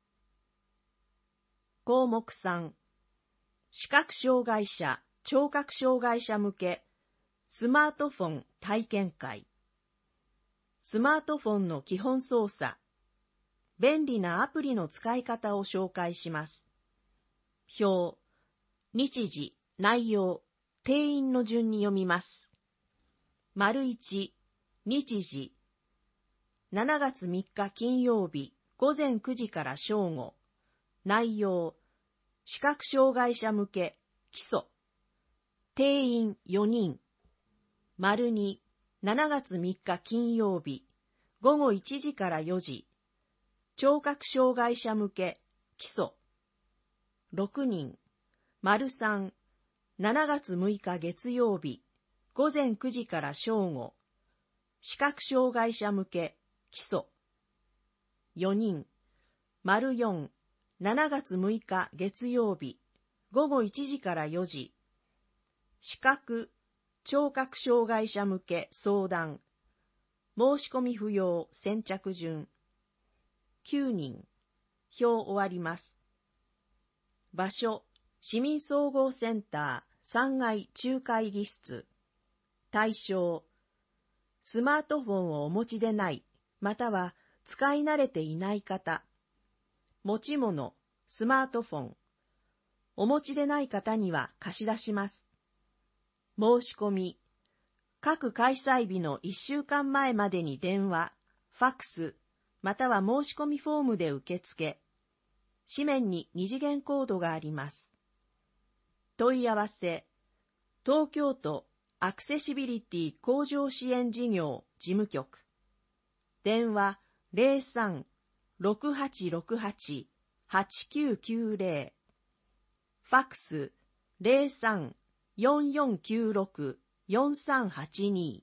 項目さん、視覚障害者、聴覚障害者向け、スマートフォン体験会。スマートフォンの基本操作、便利なアプリの使い方を紹介します。表、日時、内容、定員の順に読みます。丸いち、日時、しちがつみっか金曜日、ごぜんくじから正午。内容、視覚障害者向け、基礎。定員よにん。丸に、しちがつみっか金曜日、ごごいちじからよじ。聴覚障害者向け、基礎。ろくにん。丸さん、しちがつむいか月曜日、ごぜんくじから正午。視覚障害者向け、基礎。よにん。丸よん、しちがつむいか月曜日、ごごいちじからよじ。視覚、聴覚障害者向け相談。申し込み不要、先着順。きゅうにん。表終わります。場所、市民総合センターさんがい中会議室。対象、スマートフォンをお持ちでない、または使い慣れていない方。持ち物、スマートフォン。お持ちでない方には貸し出します。申し込み、各開催日のいっしゅうかんまえまでに電話、ファックス、または申し込みフォームで受付。紙面に二次元コードがあります。問い合わせ、東京都アクセシビリティ向上支援事業事務局。電話 ゼロさん ろくはちろくはち はちきゅうきゅうぜろ。ファックス ゼロさん よんよんきゅうろく よんさんはちに。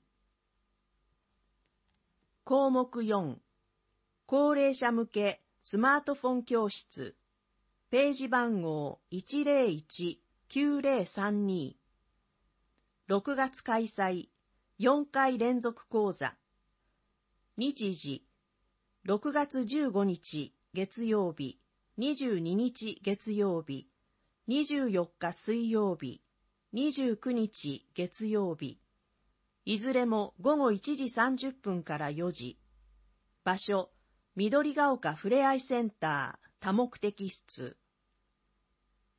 項目よん、高齢者向けスマートフォン教室。ページ番号 いちぜろいち きゅうぜろさんに。ろくがつ開催よんかい連続講座。日時、ろくがつじゅうごにち月曜日、にじゅうににち月曜日、にじゅうよっか水曜日、にじゅうくにち月曜日。いずれもごごいちじさんじゅっぷんからよじ。場所、緑が丘ふれあいセンター多目的室。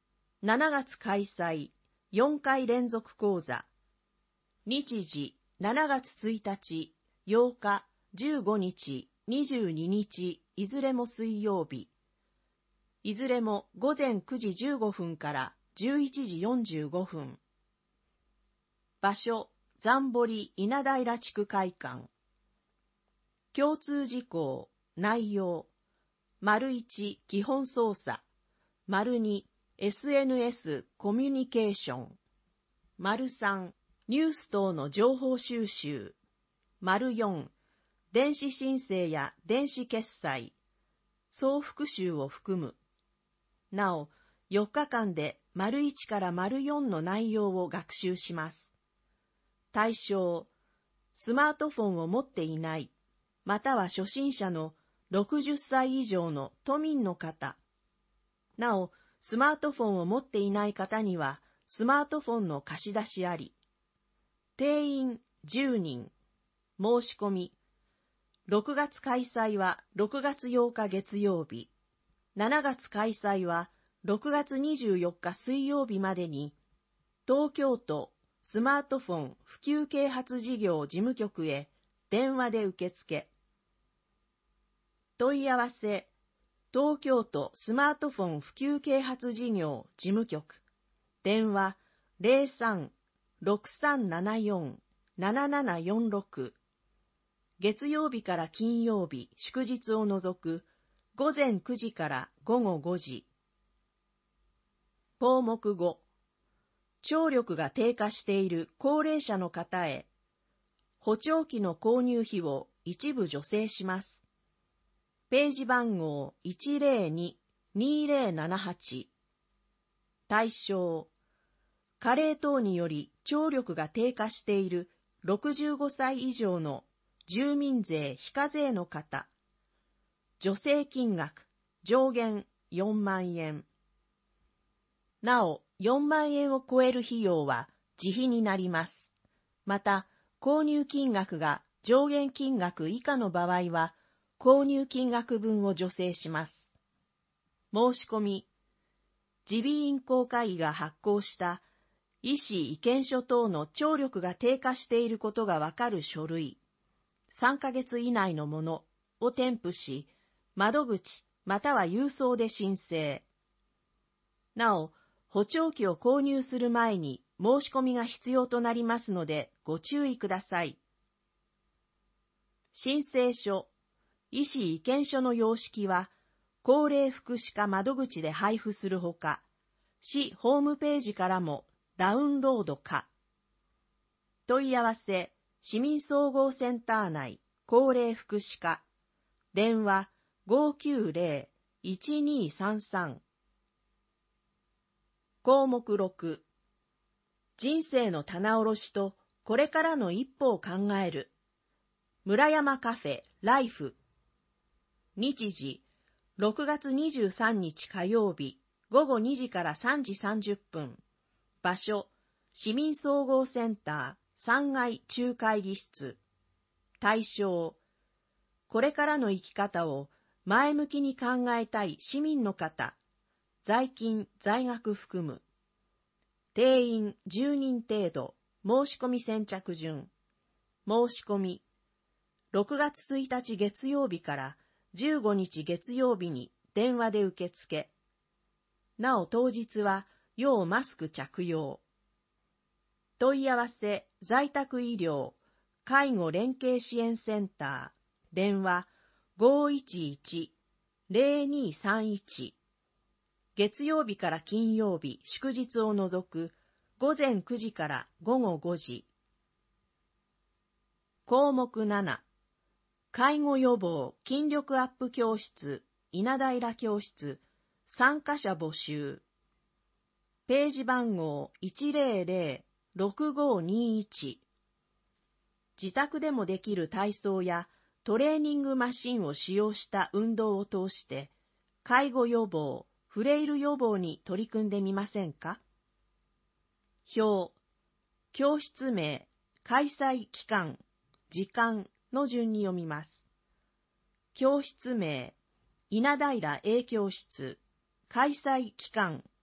しちがつ開催よんかい連続講座。日時しちがつついたち、ようか、じゅうごにち、にじゅうににち、いずれも水曜日。いずれもごぜんくじじゅうごふんからじゅういちじよんじゅうごふん。場所、残堀稲平地区会館。共通事項、内容。丸いち、基本操作。丸に、エスエヌエス コミュニケーション。丸さん、ニュース等の情報収集。丸よん、電子申請や電子決済、総復習を含む。なお、よっかかんで丸いちから丸よんの内容を学習します。対象、スマートフォンを持っていない、または初心者のろくじゅっさい以上の都民の方。なお、スマートフォンを持っていない方には、スマートフォンの貸し出しあり。定員じゅうにん。申し込み。ろくがつ開催はろくがつようか月曜日。しちがつ開催はろくがつにじゅうよっか水曜日までに、東京都スマートフォン普及啓発事業事務局へ電話で受付。問い合わせ、東京都スマートフォン普及啓発事業事務局。電話 ゼロさん ろくさんななよん ななななよんろく。月曜日から金曜日、祝日を除くごぜんくじからごごごじ。項目ご、聴力が低下している高齢者の方へ、補聴器の購入費を一部助成します。ページ番号 いちゼロに にゼロななはち。対象、加齢等により聴力が低下しているろくじゅうごさい以上の住民税非課税の方。助成金額、上限よんまんえん。なお、よんまんえんを超える費用は自費になります。また、購入金額が上限金額以下の場合は、購入金額分を助成します。申し込み、耳鼻咽喉科医が発行した医師意見書等の聴力が低下していることがわかる書類、さんかげつ以内のものを添付し、窓口または郵送で申請。なお、補聴器を購入する前に申し込みが必要となりますのでご注意ください。申請書、医師意見書の様式は、高齢福祉課窓口で配布するほか、市ホームページからもダウンロード可。問い合わせ、市民総合センター内、高齢福祉課。電話 ごーきゅうゼロ いちにーさんさん。項目ろく、人生の棚卸しとこれからの一歩を考える。村山カフェライフ。日時、ろくがつにじゅうさんにち火曜日、ごごにじからさんじさんじゅっぷん。場所、市民総合センターさんがい中会議室。対象、これからの生き方を前向きに考えたい市民の方、在勤、在学含む。定員じゅうにん程度、申し込み先着順。申し込み、ろくがつついたち月曜日からじゅうごにち月曜日に電話で受付。なお当日は要マスク着用。問い合わせ、在宅医療、介護連携支援センター、電話 ごーいちいち ゼロにーさんいち。月曜日から金曜日、祝日を除くごぜんくじからごごごじ。項目なな、介護予防筋力アップ教室、稲平教室、参加者募集。ページ番号 いちゼロゼロ ろくごにいち。自宅でもできる体操やトレーニングマシンを使用した運動を通して、介護予防、フレイル予防に取り組んでみませんか？表、教室名、開催期間、時間の順に読みます。教室名、稲平 A 教室、開催期間、しち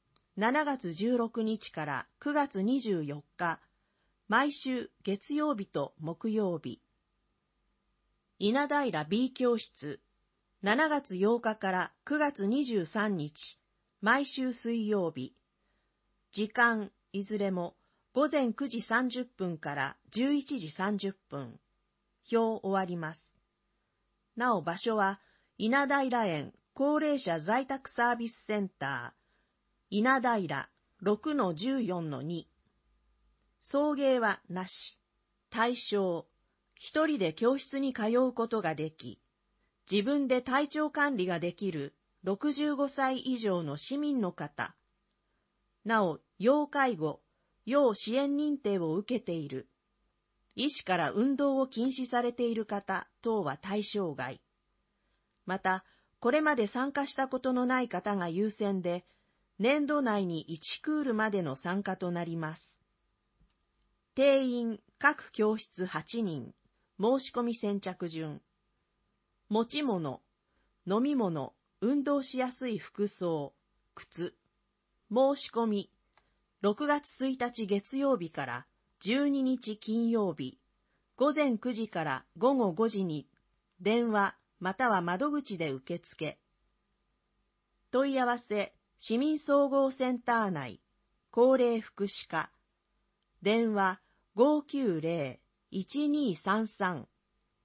しちがつじゅうろくにちからくがつにじゅうよっか、毎週月曜日と木曜日。稲平 B 教室、しちがつようかからくがつにじゅうさんにち、毎週水曜日。時間、いずれもごぜんくじさんじゅっぷんからじゅういちじさんじゅっぷん。表終わります。なお場所は、稲平園高齢者在宅サービスセンター、稲平 ろくのじゅうよんのに。送迎はなし。対象、一人で教室に通うことができ、自分で体調管理ができるろくじゅうごさい以上の市民の方。なお、要介護、要支援認定を受けている。医師から運動を禁止されている方等は対象外。また、これまで参加したことのない方が優先で、年度内にいちクールまでの参加となります。定員各教室はちにん、申し込み先着順。持ち物、飲み物、運動しやすい服装、靴。申し込み、ろくがつついたち月曜日からじゅうににち金曜日、ごぜんくじからごごごじに電話または窓口で受付。問い合わせ、市民総合センター内、高齢福祉課。電話 ごきゅうぜろ いちにさんさん。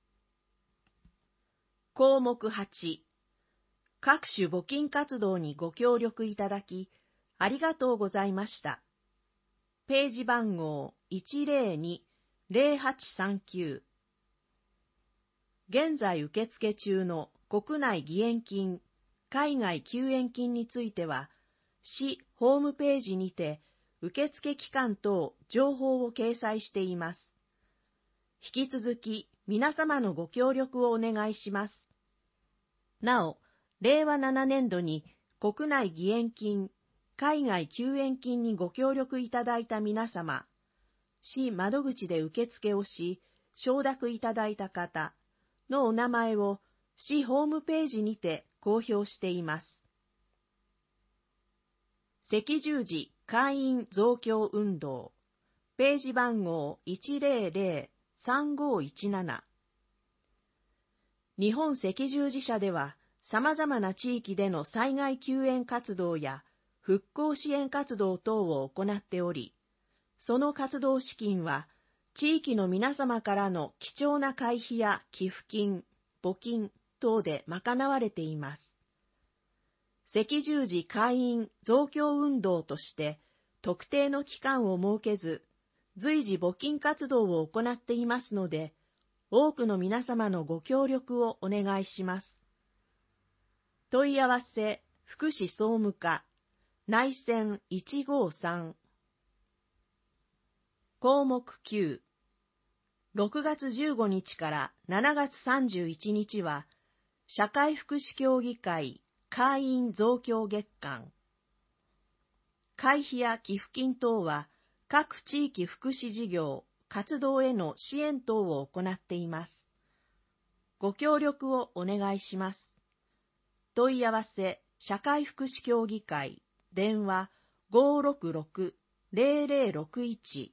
項目はち。各種募金活動にご協力いただき、ありがとうございました。ページ番号 いちぜろに ぜろはちさんきゅう。現在受付中の国内義援金、海外救援金については、市ホームページにて受付期間等情報を掲載しています。引き続き皆様のご協力をお願いします。なお、れいわななねんどに国内義援金、海外救援金にご協力いただいた皆様、市窓口で受付をし、承諾いただいた方のお名前を市ホームページにて公表しています。赤十字会員増強運動、ページ番号 いちぜろぜろさんごいちなな。日本赤十字社では、様々な地域での災害救援活動や復興支援活動等を行っており、その活動資金は、地域の皆様からの貴重な会費や寄付金、募金等で賄われています。赤十字会員増強運動として、特定の期間を設けず、随時募金活動を行っていますので、多くの皆様のご協力をお願いします。問い合わせ、福祉総務課、内線いちごさん。項目きゅう。ろくがつじゅうごにちからしちがつさんじゅういちにちは、社会福祉協議会会員増強月間。会費や寄付金等は、各地域福祉事業、活動への支援等を行っています。ご協力をお願いします。問い合わせ、社会福祉協議会、電話 ごろくろく ぜろぜろろくいち。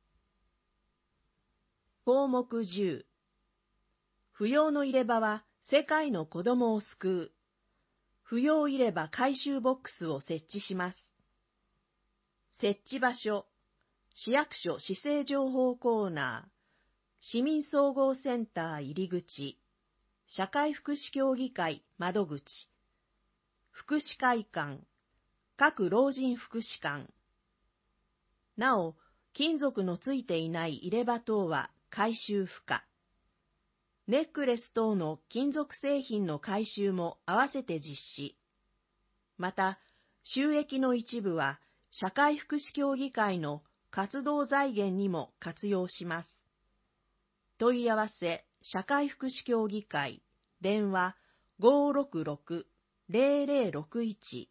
項目じゅう。不要の入れ歯は世界の子供を救う。不要入れ歯回収ボックスを設置します。設置場所、市役所市政情報コーナー、市民総合センター入り口、社会福祉協議会窓口、福祉会館、各老人福祉館。なお、金属のついていない入れ歯等は回収不可。ネックレス等の金属製品の回収も合わせて実施。また、収益の一部は社会福祉協議会の活動財源にも活用します。問い合わせ、社会福祉協議会、電話 ごろくろく ぜろぜろろくいち。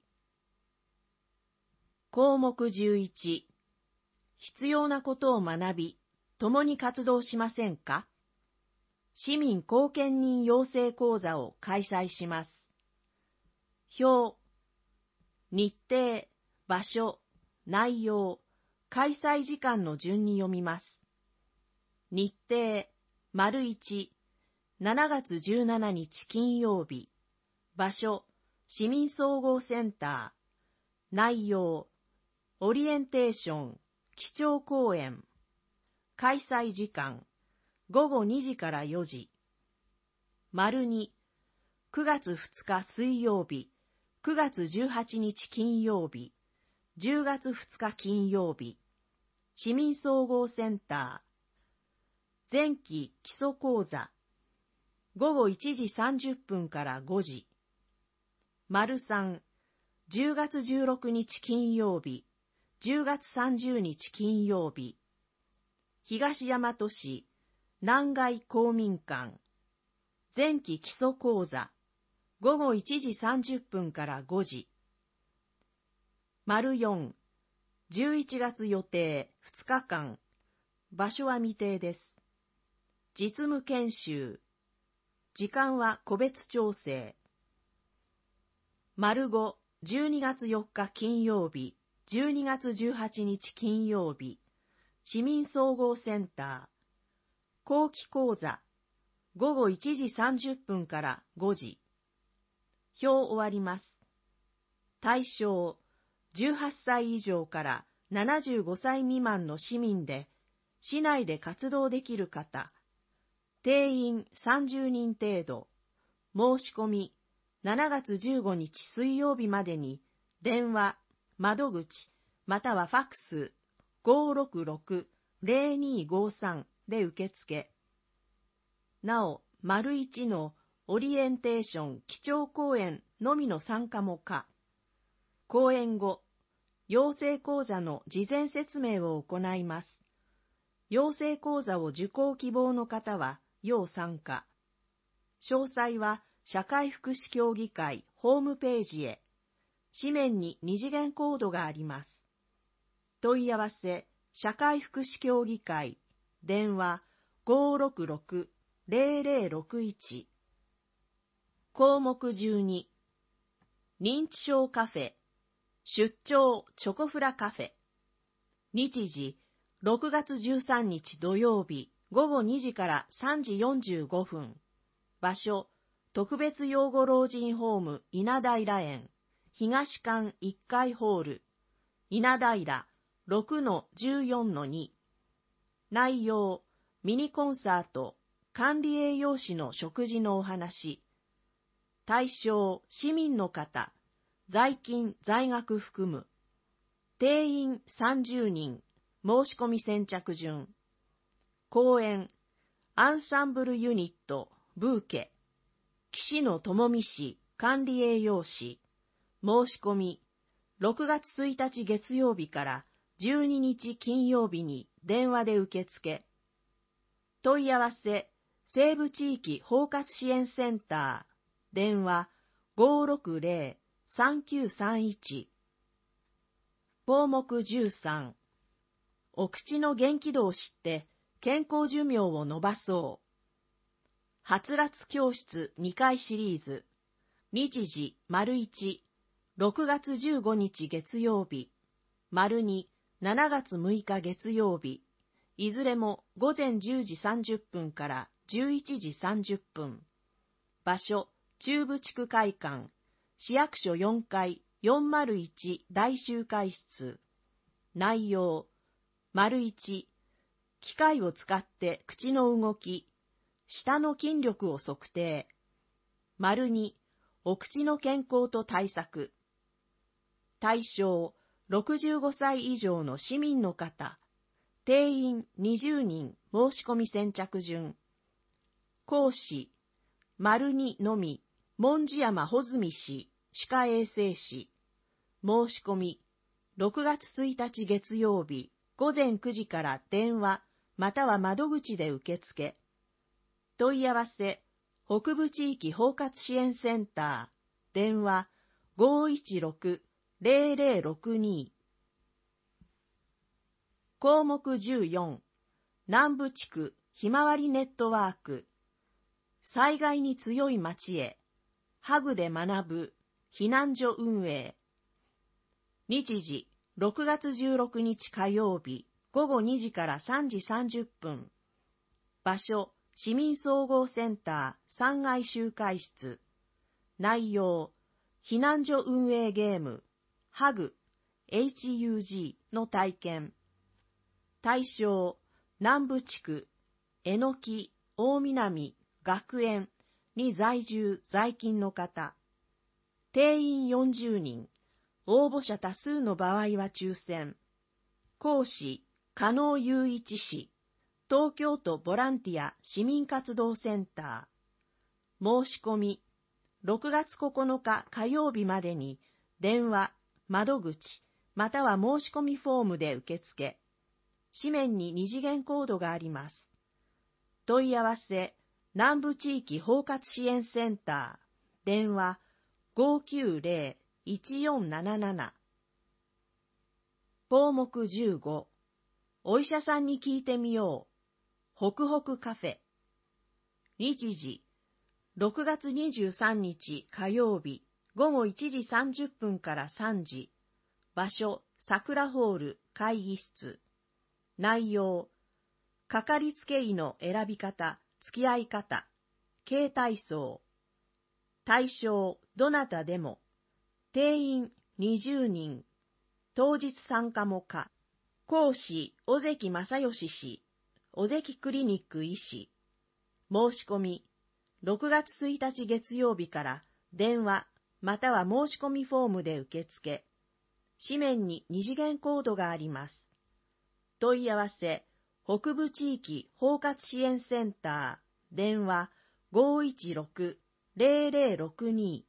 項目じゅういち。必要なことを学び、共に活動しませんか？市民貢献人養成講座を開催します。表、日程、場所、 内容、開催時間の順に読みます。日程、丸いち、しちがつじゅうしちにち金曜日。場所、市民総合センター。内容、オリエンテーション、基調講演。開催時間、ごごにじからよじ。丸に、くがつふつか水曜日、くがつじゅうはちにち金曜日、じゅうがつふつか金曜日。市民総合センター。前期基礎講座。ごごいちじさんじゅっぷんからごじ。丸さん、じゅうがつじゅうろくにち金曜日、じゅうがつさんじゅうにち金曜日。東大和市南外公民館。前期基礎講座。ごごいちじさんじゅっぷんからごじ。丸よん、じゅういちがつ予定ふつかかん。場所は未定です。実務研修。時間は個別調整。丸ご、じゅうにがつよっか金曜日、じゅうにがつじゅうはちにち金曜日。市民総合センター。後期講座。ごごいちじさんじゅっぷんからごじ。表終わります。対象、じゅうはっさい以上からななじゅうごさい未満の市民で、市内で活動できる方。定員さんじゅうにん程度。申し込み、しちがつじゅうごにち水曜日までに、電話、窓口、またはファックス ごろくろくのぜろにごさん で受付。なお、丸いちのオリエンテーション基調講演のみの参加も可。講演後、養成講座の事前説明を行います。養成講座を受講希望の方は、要参加。詳細は、社会福祉協議会ホームページへ。紙面に二次元コードがあります。問い合わせ、社会福祉協議会、電話 ごろくろくのぜろぜろろくいち。項目じゅうに、認知症カフェ、出張チョコフラカフェ。日時、ろくがつじゅうさんにち土曜日、ごごにじからさんじよんじゅうごふん。場所、特別養護老人ホーム稲平園、東館いっかいホール、稲平 ろくのじゅうよんのに。内容、ミニコンサート、管理栄養士の食事のお話。対象、市民の方、在勤在学含む。定員さんじゅうにん、申し込み先着順。講演、アンサンブルユニット、ブーケ。岸野智美氏、管理栄養士。申し込み、ろくがつついたち月曜日からじゅうににち金曜日に電話で受付。問い合わせ、西部地域包括支援センター。電話 ごろくぜろさんきゅうさんいち。項目じゅうさん。お口の元気度を知って健康寿命を延ばそう。はつらつ教室にかいシリーズ。日時、丸いち、ろくがつじゅうごにち月曜日。丸に、しちがつむいか月曜日。いずれもごぜんじゅうじさんじゅっぷんからじゅういちじさんじゅっぷん。場所、中部地区会館。市役所よんかいよんまるいち大集会室。内容、丸いち、機械を使って口の動き、舌の筋力を測定。丸に、お口の健康と対策。対象、ろくじゅうごさい以上の市民の方。定員にじゅうにん申し込み先着順。講師、丸にのみ、文字山穂積氏、歯科衛生士。申し込み、ろくがつついたち月曜日、ごぜんくじから電話、または窓口で受付。問い合わせ、北部地域包括支援センター、電話 ごいちろくのぜろぜろろくに。項目じゅうよん、南部地区ひまわりネットワーク。災害に強い町へ、ハグで学ぶ、避難所運営。日時、 ろくがつじゅうろくにち火曜日、ごごにじからさんじさんじゅっぷん。場所、市民総合センターさんがい集会室。内容、避難所運営ゲーム、ハグ、エイチユージー の体験。対象、南部地区、えのき、大南、学園に在住在勤の方。定員よんじゅうにん、応募者多数の場合は抽選。講師、加納雄一氏、東京都ボランティア市民活動センター。申し込み、ろくがつここのか火曜日までに、電話、窓口、または申し込みフォームで受付。紙面に二次元コードがあります。問い合わせ、南部地域包括支援センター。電話、ごきゅうぜろ いちよんなななな。項目じゅうご。お医者さんに聞いてみよう。ホクホクカフェ。日時、ろくがつにじゅうさんにち火曜日、ごごいちじさんじゅっぷんからさんじ。場所、桜ホール会議室。内容、かかりつけ医の選び方、付き合い方、軽体操。対象、どなたでも。定員にじゅうにん。当日参加も可。講師、尾関正義氏、尾関クリニック医師。申し込み、ろくがつついたち月曜日から電話、または申し込みフォームで受付。紙面に二次元コードがあります。問い合わせ、北部地域包括支援センター、電話 ごいちろく ぜろぜろろくに。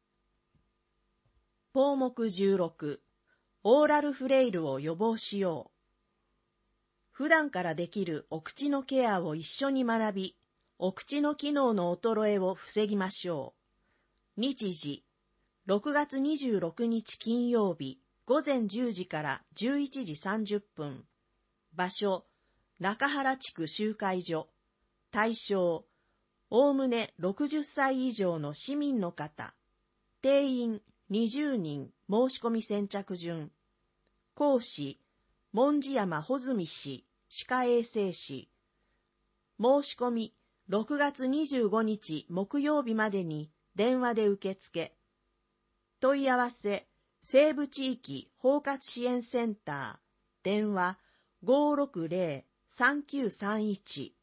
項目じゅうろく、オーラルフレイルを予防しよう。普段からできるお口のケアを一緒に学び、お口の機能の衰えを防ぎましょう。日時、ろくがつにじゅうろくにち金曜日、ごぜんじゅうじからじゅういちじさんじゅっぷん。場所、中原地区集会所。対象、おおむねろくじゅっさい以上の市民の方。定員にじゅうにん申し込み先着順。講師、文字山穂積氏、歯科衛生士。申し込み、ろくがつにじゅうごにち木曜日までに電話で受付。問い合わせ、西部地域包括支援センター、電話 ごろくぜろ さんきゅうさんいち。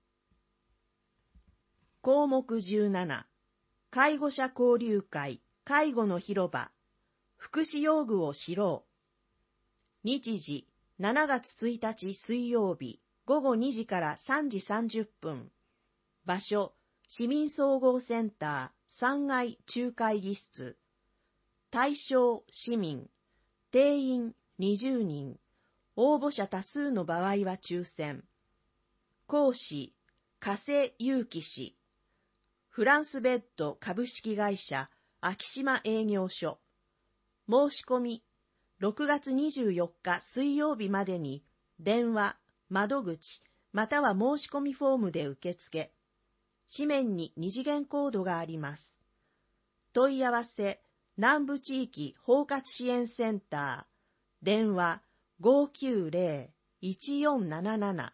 項目じゅうなな、介護者交流会、介護の広場、福祉用具を知ろう。日時、しちがつついたち水曜日、ごごにじからさんじさんじゅっぷん。場所、市民総合センターさんがい中会議室。対象、市民。定員にじゅうにん。応募者多数の場合は抽選。講師、加瀬祐樹氏。フランスベッド株式会社、昭島営業所。申し込み、ろくがつにじゅうよっか水曜日までに、電話、窓口、または申し込みフォームで受付。紙面に二次元コードがあります。問い合わせ、南部地域包括支援センター、電話 ごきゅうぜろ いちよんなななな。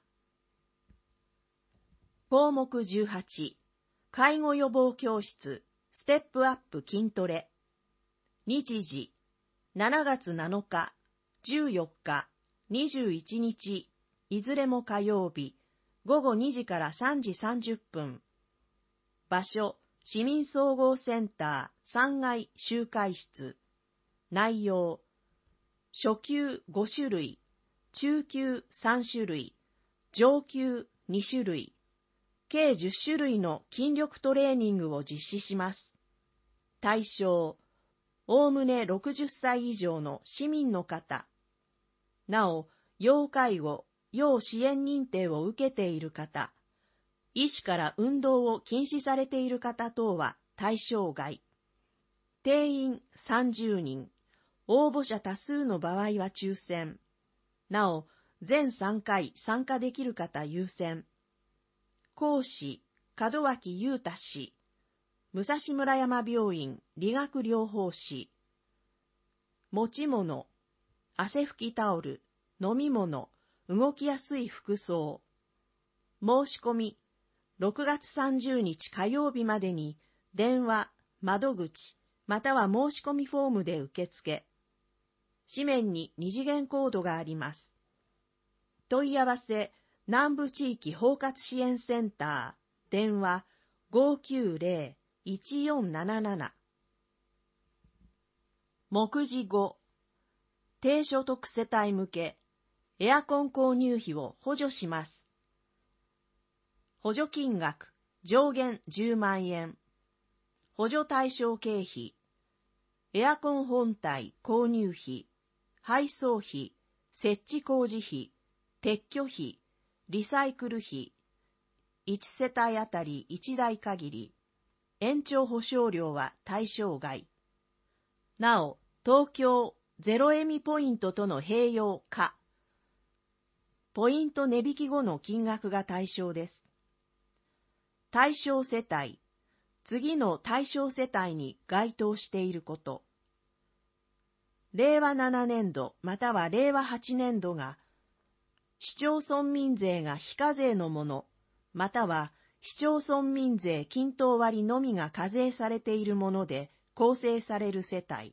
項目じゅうはち、介護予防教室、ステップアップ筋トレ。日時、しちがつなのか、じゅうよっか、にじゅういちにち、いずれも火曜日、ごごにじからさんじさんじゅっぷん。場所、市民総合センターさんがい集会室。内容、初級ごしゅるい、中級さんしゅるい、上級にしゅるい、計じゅっしゅるいの筋力トレーニングを実施します。対象、おおむねろくじゅっさい以上の市民の方。なお、要介護、要支援認定を受けている方、医師から運動を禁止されている方等は対象外。定員さんじゅうにん、応募者多数の場合は抽選。なお、全さんかい参加できる方優先。講師、門脇優太氏。武蔵村山病院理学療法士。持ち物、 汗拭きタオル、飲み物、動きやすい服装。申し込み、ろくがつさんじゅうにち火曜日までに、電話、窓口、または申し込みフォームで受付。紙面に二次元コードがあります。問い合わせ、南部地域包括支援センター、電話 ごきゅうぜろ いちよんなななな。目次ご、低所得世帯向け、エアコン購入費を補助します。補助金額、上限じゅうまんえん。補助対象経費、エアコン本体購入費、配送費、設置工事費、撤去費、リサイクル費、いち世帯あたりいちだい限り、延長保証料は対象外。なお、東京ゼロエミポイントとの併用可。ポイント値引き後の金額が対象です。対象世帯、次の対象世帯に該当していること。れいわななねんどまたはれいわはちねんどが、市町村民税が非課税のもの、または市町村民税均等割のみが課税されているもので構成される世帯。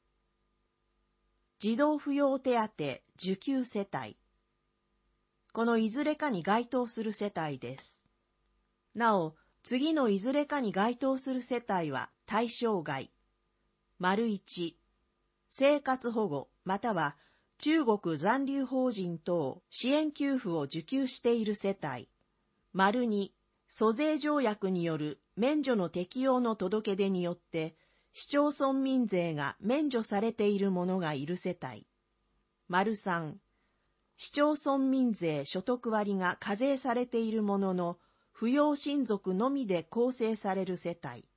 児童扶養手当受給世帯。このいずれかに該当する世帯です。なお、次のいずれかに該当する世帯は対象外。丸いち、生活保護または中国残留邦人等支援給付を受給している世帯。丸に、租税条約による免除の適用の届け出によって市町村民税が免除されている者がいる世帯。丸さん、市町村民税所得割が課税されているものの扶養親族のみで構成される世帯。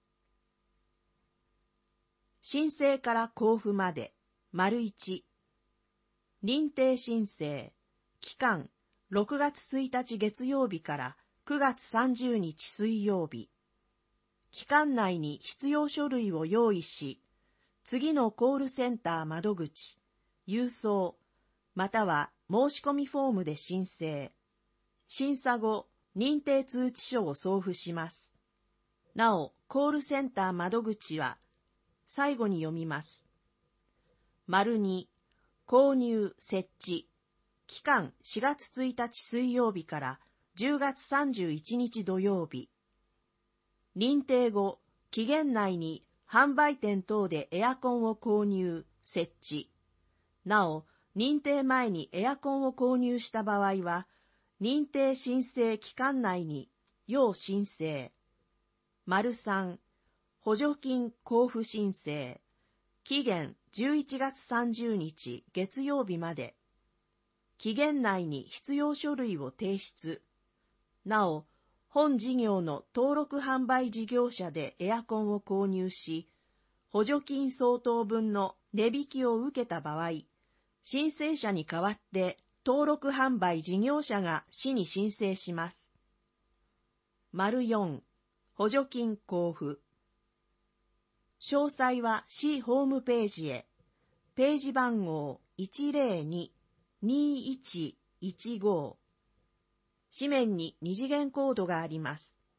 申請から交付まで、丸いち、認定申請、期間、ろくがつついたち月曜日からくがつさんじゅうにち水曜日。期間内に必要書類を用意し、次のコールセンター窓口、郵送、または申し込みフォームで申請。審査後、認定通知書を送付します。なお、コールセンター窓口は、最後に読みます。丸に、購入設置。期間しがつついたち水曜日からじゅうがつさんじゅういちにち土曜日。認定後、期限内に販売店等でエアコンを購入、設置。なお、認定前にエアコンを購入した場合は、認定申請期間内に要申請。丸さん、補助金交付申請。期限じゅういちがつさんじゅうにち月曜日まで。期限内に必要書類を提出。なお、本事業の登録販売事業者でエアコンを購入し、補助金相当分の値引きを受けた場合、申請者に代わって登録販売事業者が市に申請します。丸よん、補助金交付。詳細は市ホームページへ。ページ番号 いちぜろに にいちいちご。紙面に二次元コードがあります。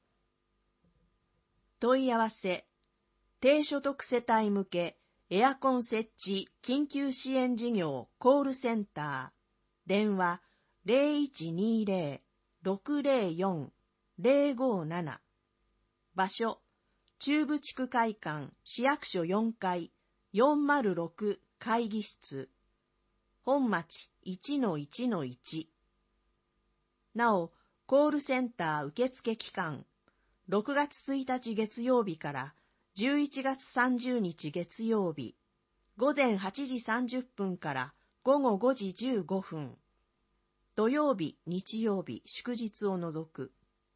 問い合わせ、低所得世帯向けエアコン設置緊急支援事業コールセンター、電話 ゼロいちにゼロ ろくゼロよん ゼロごなな。場所、中部地区会館市役所よんかい よんまるろく会議室。本町 いちのいちのいち。なお、コールセンター受付期間、ろくがつついたち月曜日からじゅういちがつさんじゅうにち月曜日、午前はちじさんじゅっぷんから午後ごじじゅうごふん。土曜日、日曜日、祝日を除く。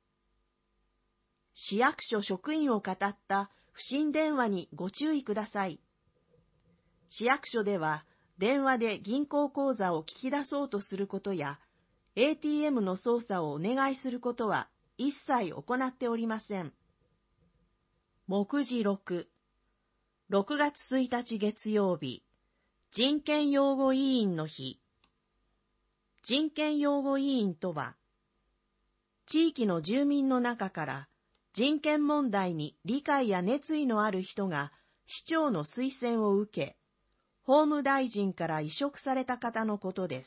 市役所職員を語った不審電話にご注意ください。市役所では、電話で銀行口座を聞き出そうとすることや、エーティーエム の操作をお願いすることは一切行っておりません。目次ろく、ろくがつついたち月曜日、 人権擁護委員の日。人権擁護委員とは、地域の住民の中から人権問題に理解や熱意のある人が市長の推薦を受け、法務大臣から委嘱された方のことです。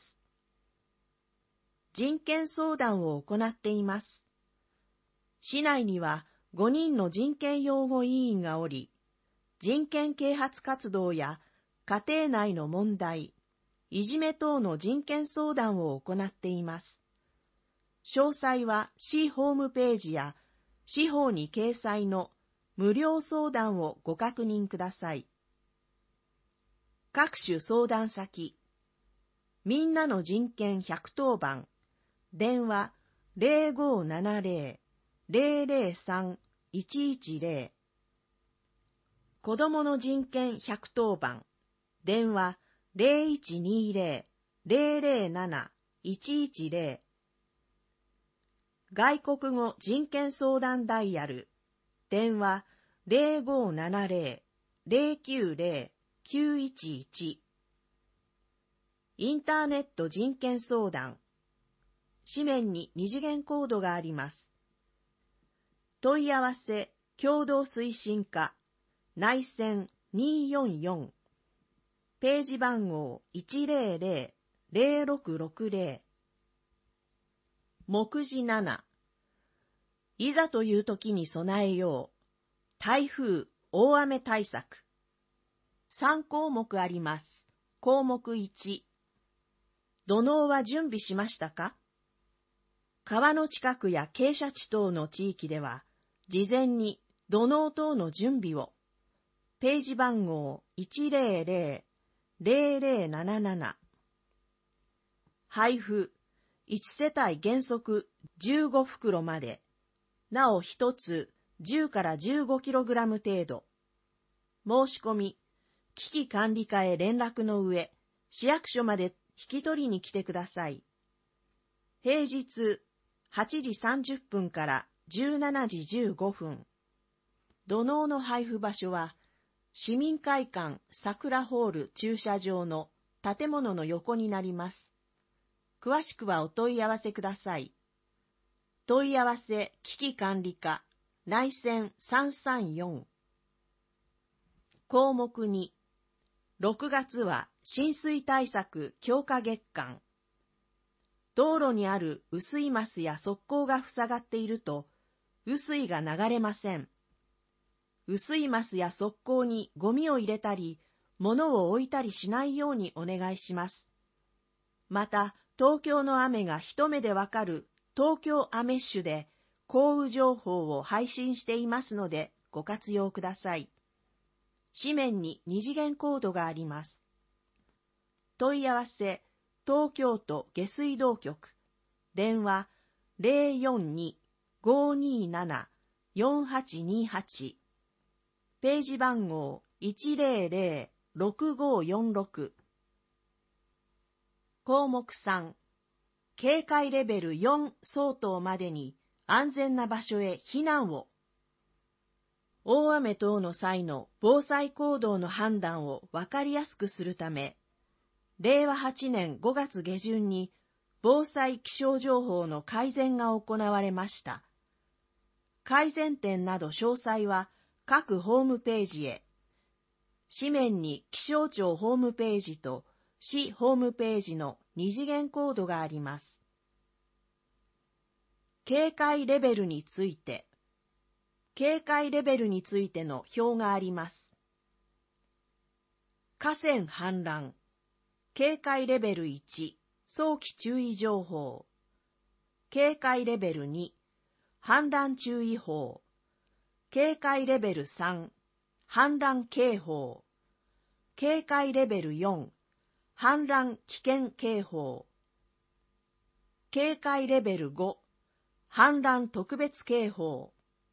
人権相談を行っています。市内にはごにんの人権擁護委員がおり、人権啓発活動や家庭内の問題、いじめ等の人権相談を行っています。詳細は市ホームページや市法に掲載の無料相談をご確認ください。各種相談先、みんなの人権ひゃくとおばん、電話 ゼロごーななゼロ ゼロゼロさん いちいちゼロ、子どもの人権ひゃくとおばん、電話 ゼロいちにゼロ ゼロゼロなな いちいちゼロ、外国語人権相談ダイヤル、電話 ゼロごーななゼロ ゼロきゅうゼロ きゅういちいち、インターネット人権相談、紙面に二次元コードがあります。問い合わせ共同推進課内線にーよんよん、ページ番号いちゼロゼロ ゼロろくろくゼロ。目次なな、いざという時に備えよう。台風、大雨対策。さんこうもくあります。項目いち、土のうは準備しましたか？川の近くや傾斜地等の地域では、事前に土のう等の準備を。ページ番号いちゼロゼロ ゼロゼロなななな。配布、いちせたい原則じゅうごふくろまで、なおひとつじゅうからじゅうごキログラム程度。申し込み、危機管理課へ連絡の上、市役所まで引き取りに来てください。平日はちじさんじゅっぷんからじゅうしちじじゅうごふん。土のうの配布場所は、市民会館桜ホール駐車場の建物の横になります。詳しくはお問い合わせください。問い合わせ危機管理課内線さんさんよん。項目に、ろくがつは浸水対策強化月間。道路にある雨水ますや側溝が塞がっていると、雨水が流れません。雨水ますや側溝にゴミを入れたり、物を置いたりしないようにお願いします。また、東京の雨が一目でわかる東京アメッシュで降雨情報を配信していますのでご活用ください。紙面に二次元コードがあります。問い合わせ、東京都下水道局、電話 ゼロよんに ごーにーなな よんはちにはち、ページ番号いちゼロゼロ ろくごーよんろく。項目さん、警戒レベルよん相当までに安全な場所へ避難を。大雨等の際の防災行動の判断をわかりやすくするため、れいわはちねんごがつげじゅんに防災気象情報の改善が行われました。改善点など詳細は各ホームページへ。紙面に気象庁ホームページと市ホームページの二次元コードがあります。警戒レベルについて。警戒レベルについての表があります。河川氾濫。警戒レベルいち、早期注意情報。警戒レベルに、氾濫注意報。警戒レベルさん、氾濫警報。警戒レベルよん、氾濫危険警報。警戒レベルご、氾濫特別警報。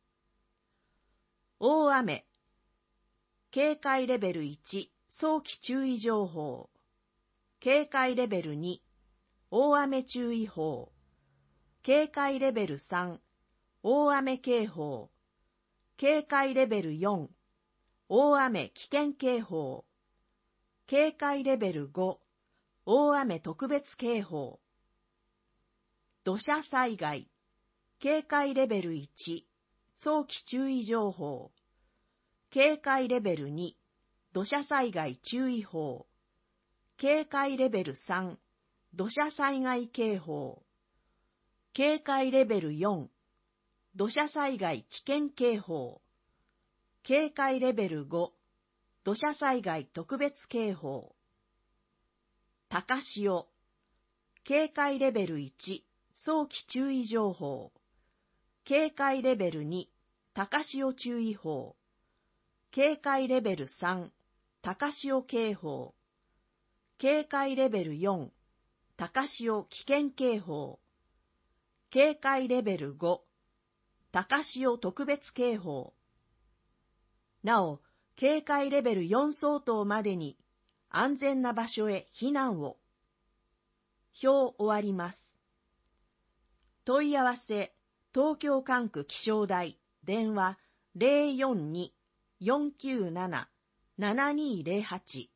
大雨。警戒レベルいち、早期注意情報。警戒レベルに、大雨注意報。警戒レベルさん、大雨警報。警戒レベルよん、大雨危険警報。 警戒レベルご、大雨特別警報。土砂災害、警戒レベルいち、早期注意情報。警戒レベルに、土砂災害注意報。警戒レベルさん、土砂災害警報。警戒レベルよん、土砂災害危険警報。警戒レベルご、土砂災害特別警報。高潮、警戒レベルいち、早期注意情報。警戒レベルに、高潮注意報。警戒レベルさん、高潮警報。警戒レベルよん、高潮危険警報。警戒レベルご、高潮特別警報。なお、警戒レベルよん相当までに安全な場所へ避難を。表終わります。問い合わせ、東京管区気象台、電話 ゼロよんに よんきゅうなな ななにゼロはち。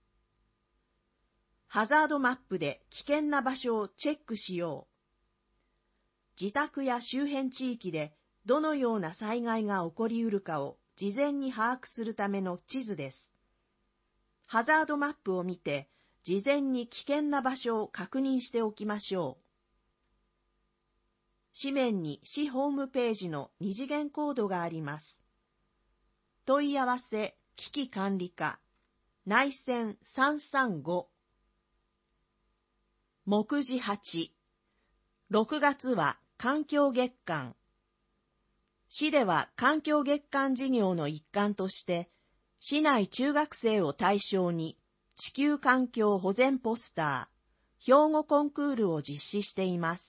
ハザードマップで危険な場所をチェックしよう。自宅や周辺地域でどのような災害が起こりうるかを事前に把握するための地図です。ハザードマップを見て、事前に危険な場所を確認しておきましょう。紙面に市ホームページの二次元コードがあります。問い合わせ危機管理課内線さんさんご。目次はち。ろくがつは環境月間。市では環境月間事業の一環として、市内中学生を対象に地球環境保全ポスター、標語コンクールを実施しています。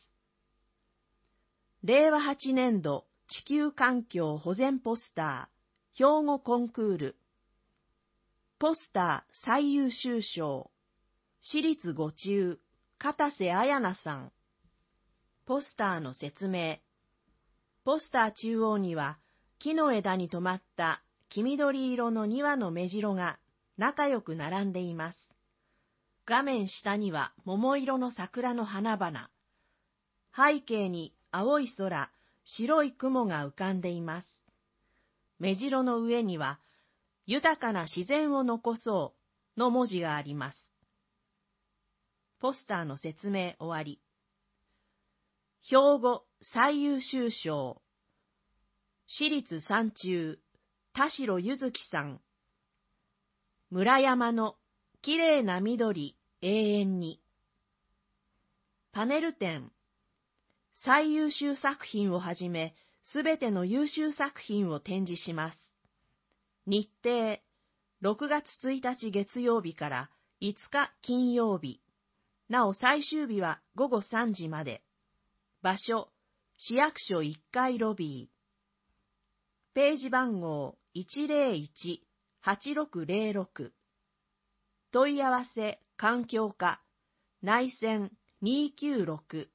れいわはちねんど地球環境保全ポスター、標語コンクール。ポスター最優秀賞。私立五中、片瀬彩奈さん。ポスターの説明。ポスター中央には木の枝に止まった黄緑色のにわの目白が仲良く並んでいます。画面下には桃色の桜の花々。背景に青い空、白い雲が浮かんでいます。目白の上には豊かな自然を残そうの文字があります。ポスターの説明終わり。標語最優秀賞。私立三中、田代ゆずきさん。村山のきれいな緑永遠に。パネル展。最優秀作品をはじめ、すべての優秀作品を展示します。日程、ろくがつついたち月曜日からいつか金曜日。なお最終日はごごさんじまで。場所、市役所いっかいロビー。ページ番号 いちゼロいち はちろくゼロろく。問い合わせ環境課内線にきゅうろく。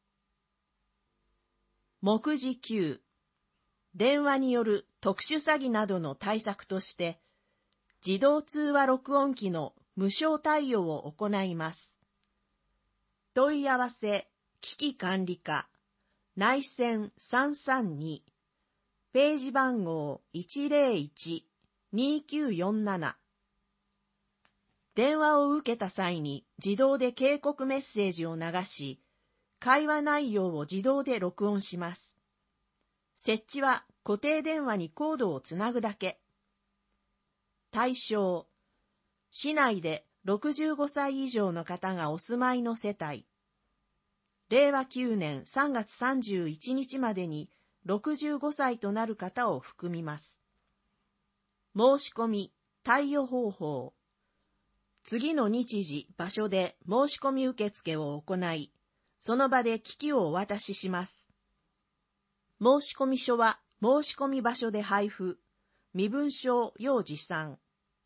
目次きゅう。電話による特殊詐欺などの対策として、自動通話録音機の無償対応を行います。問い合わせ危機管理課内線さんさんに。ページ番号 いちゼロいち にきゅうよんなな。電話を受けた際に自動で警告メッセージを流し、会話内容を自動で録音します。設置は固定電話にコードをつなぐだけ。対象、市内でろくじゅうごさい以上の方がお住まいの世帯。れいわきゅうねんさんがつさんじゅういちにちまでにろくじゅうごさいとなる方を含みます。申し込み、貸与方法。次の日時、場所で申し込み受付を行い、その場で機器をお渡しします。申込書は申し込み場所で配布、身分証要持参。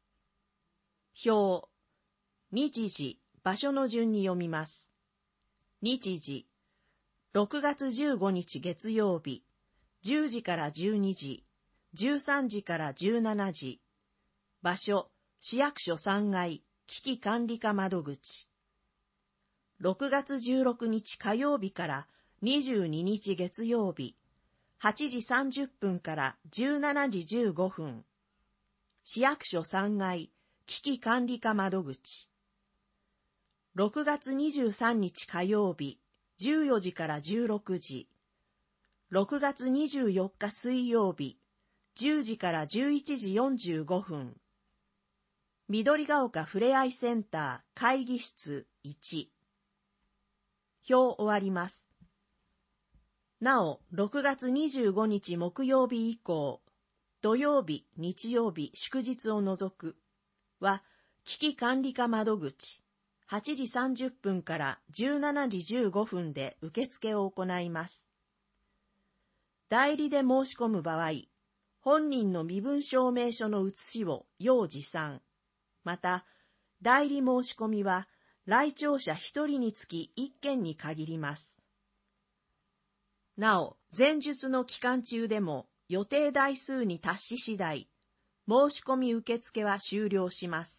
表、日時、場所の順に読みます。日時、ろくがつじゅうごにち月曜日、じゅうじからじゅうにじ、じゅうさんじからじゅうしちじ。場所、市役所さんがい、 危機管理課窓口。ろくがつじゅうろくにち火曜日からにじゅうににち月曜日、はちじさんじゅっぷんからじゅうしちじじゅうごふん。市役所さんがい危機管理課窓口。ろくがつにじゅうさんにち火曜日、じゅうよじからじゅうろくじ。ろくがつにじゅうよっか水曜日、じゅうじからじゅういちじよんじゅうごふん。緑が丘ふれあいセンター会議室いち。表終わります。なお、ろくがつにじゅうごにち木曜日以降、土曜日、日曜日、祝日を除くは、危機管理課窓口、はちじさんじゅっぷんからじゅうしちじじゅうごふんで受付を行います。代理で申し込む場合、本人の身分証明書の写しを要持参。また、代理申し込みは、来庁者ひとりにつきいっけんに限ります。なお、前述の期間中でも予定台数に達し次第、申し込み受付は終了します。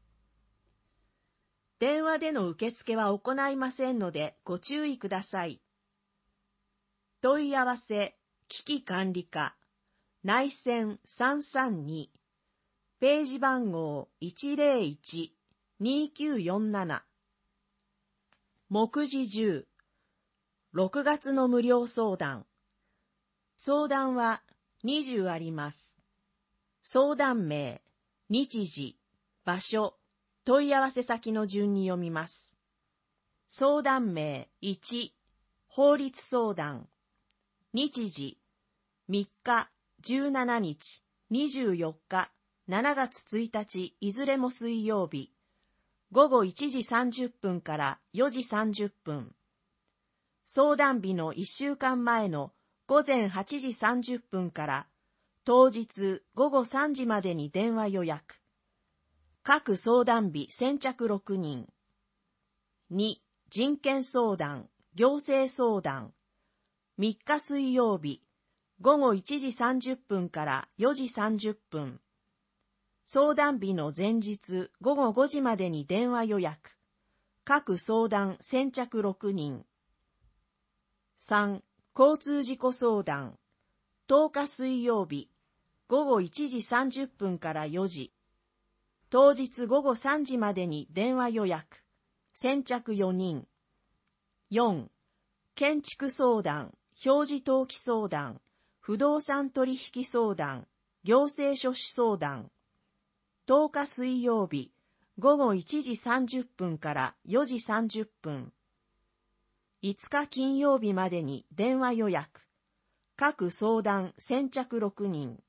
電話での受付は行いませんのでご注意ください。問い合わせ、危機管理課、内線さんさんに、ページ番号 いちまるいちにきゅうよんなな。目次じゅう。ろくがつの無料相談。相談はにじゅうあります。相談名、日時、場所、問い合わせ先の順に読みます。相談名いち、法律相談。日時、みっか、じゅうしちにち、にじゅうよっか、しちがつついたち、いずれも水曜日、ごごいちじさんじゅっぷんからよじさんじゅっぷん。相談日のいっしゅうかんまえのごぜんはちじさんじゅっぷんから当日ごごさんじまでに電話予約。各相談日先着ろくにん。に、人権相談、行政相談。みっか水曜日、ごごいちじさんじゅっぷんからよじさんじゅっぷん。相談日の前日ごごごじまでに電話予約。各相談先着ろくにん。さん、交通事故相談。とおか水曜日、ごごいちじさんじゅっぷんからよじ。当日ごごさんじまでに電話予約。先着よにん。よん、建築相談、表示登記相談、不動産取引相談、行政書士相談。とおか水曜日、ごごいちじさんじゅっぷんからよじさんじゅっぷん。いつか金曜日までに電話予約。各相談先着ろくにん。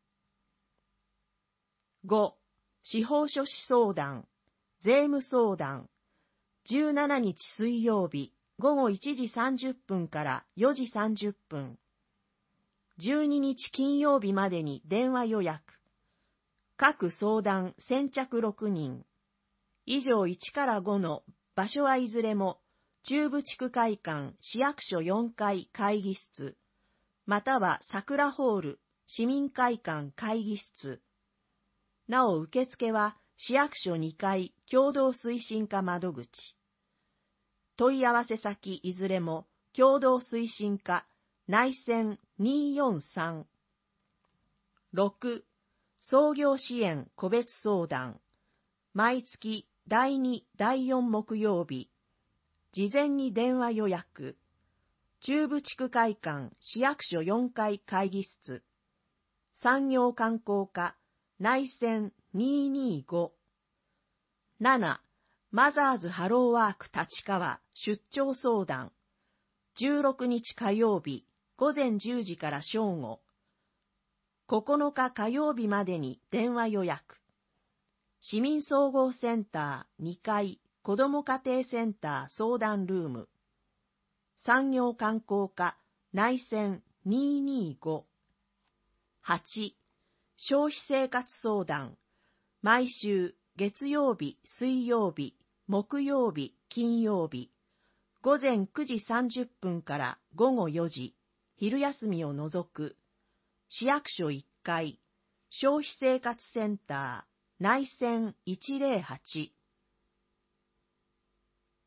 ご、司法書士相談、税務相談。じゅうしちにち水曜日、ごごいちじさんじゅっぷんからよじさんじゅっぷん。じゅうににち金曜日までに電話予約。各相談先着ろくにん。以上いちからごの場所はいずれも中部地区会館市役所よんかい会議室、または桜ホール市民会館会議室。なお受付は市役所にかい共同推進課窓口。問い合わせ先いずれも共同推進課内線によんさん。ろく、創業支援個別相談。毎月だいに、だいよん木曜日。事前に電話予約。中部地区会館市役所よんかい会議室。産業観光課内線にーにーご。なな、マザーズハローワーク立川出張相談。じゅうろくにち火曜日ごぜんじゅうじから正午。ここのか火曜日までに電話予約。市民総合センターにかい子ども家庭センター相談ルーム。産業観光課内線にーにーご。はち、消費生活相談。毎週月曜日、水曜日、木曜日、金曜日。ごぜんくじさんじゅっぷんからごごよじ。昼休みを除く。市役所いっかい消費生活センター内線いちまるはち。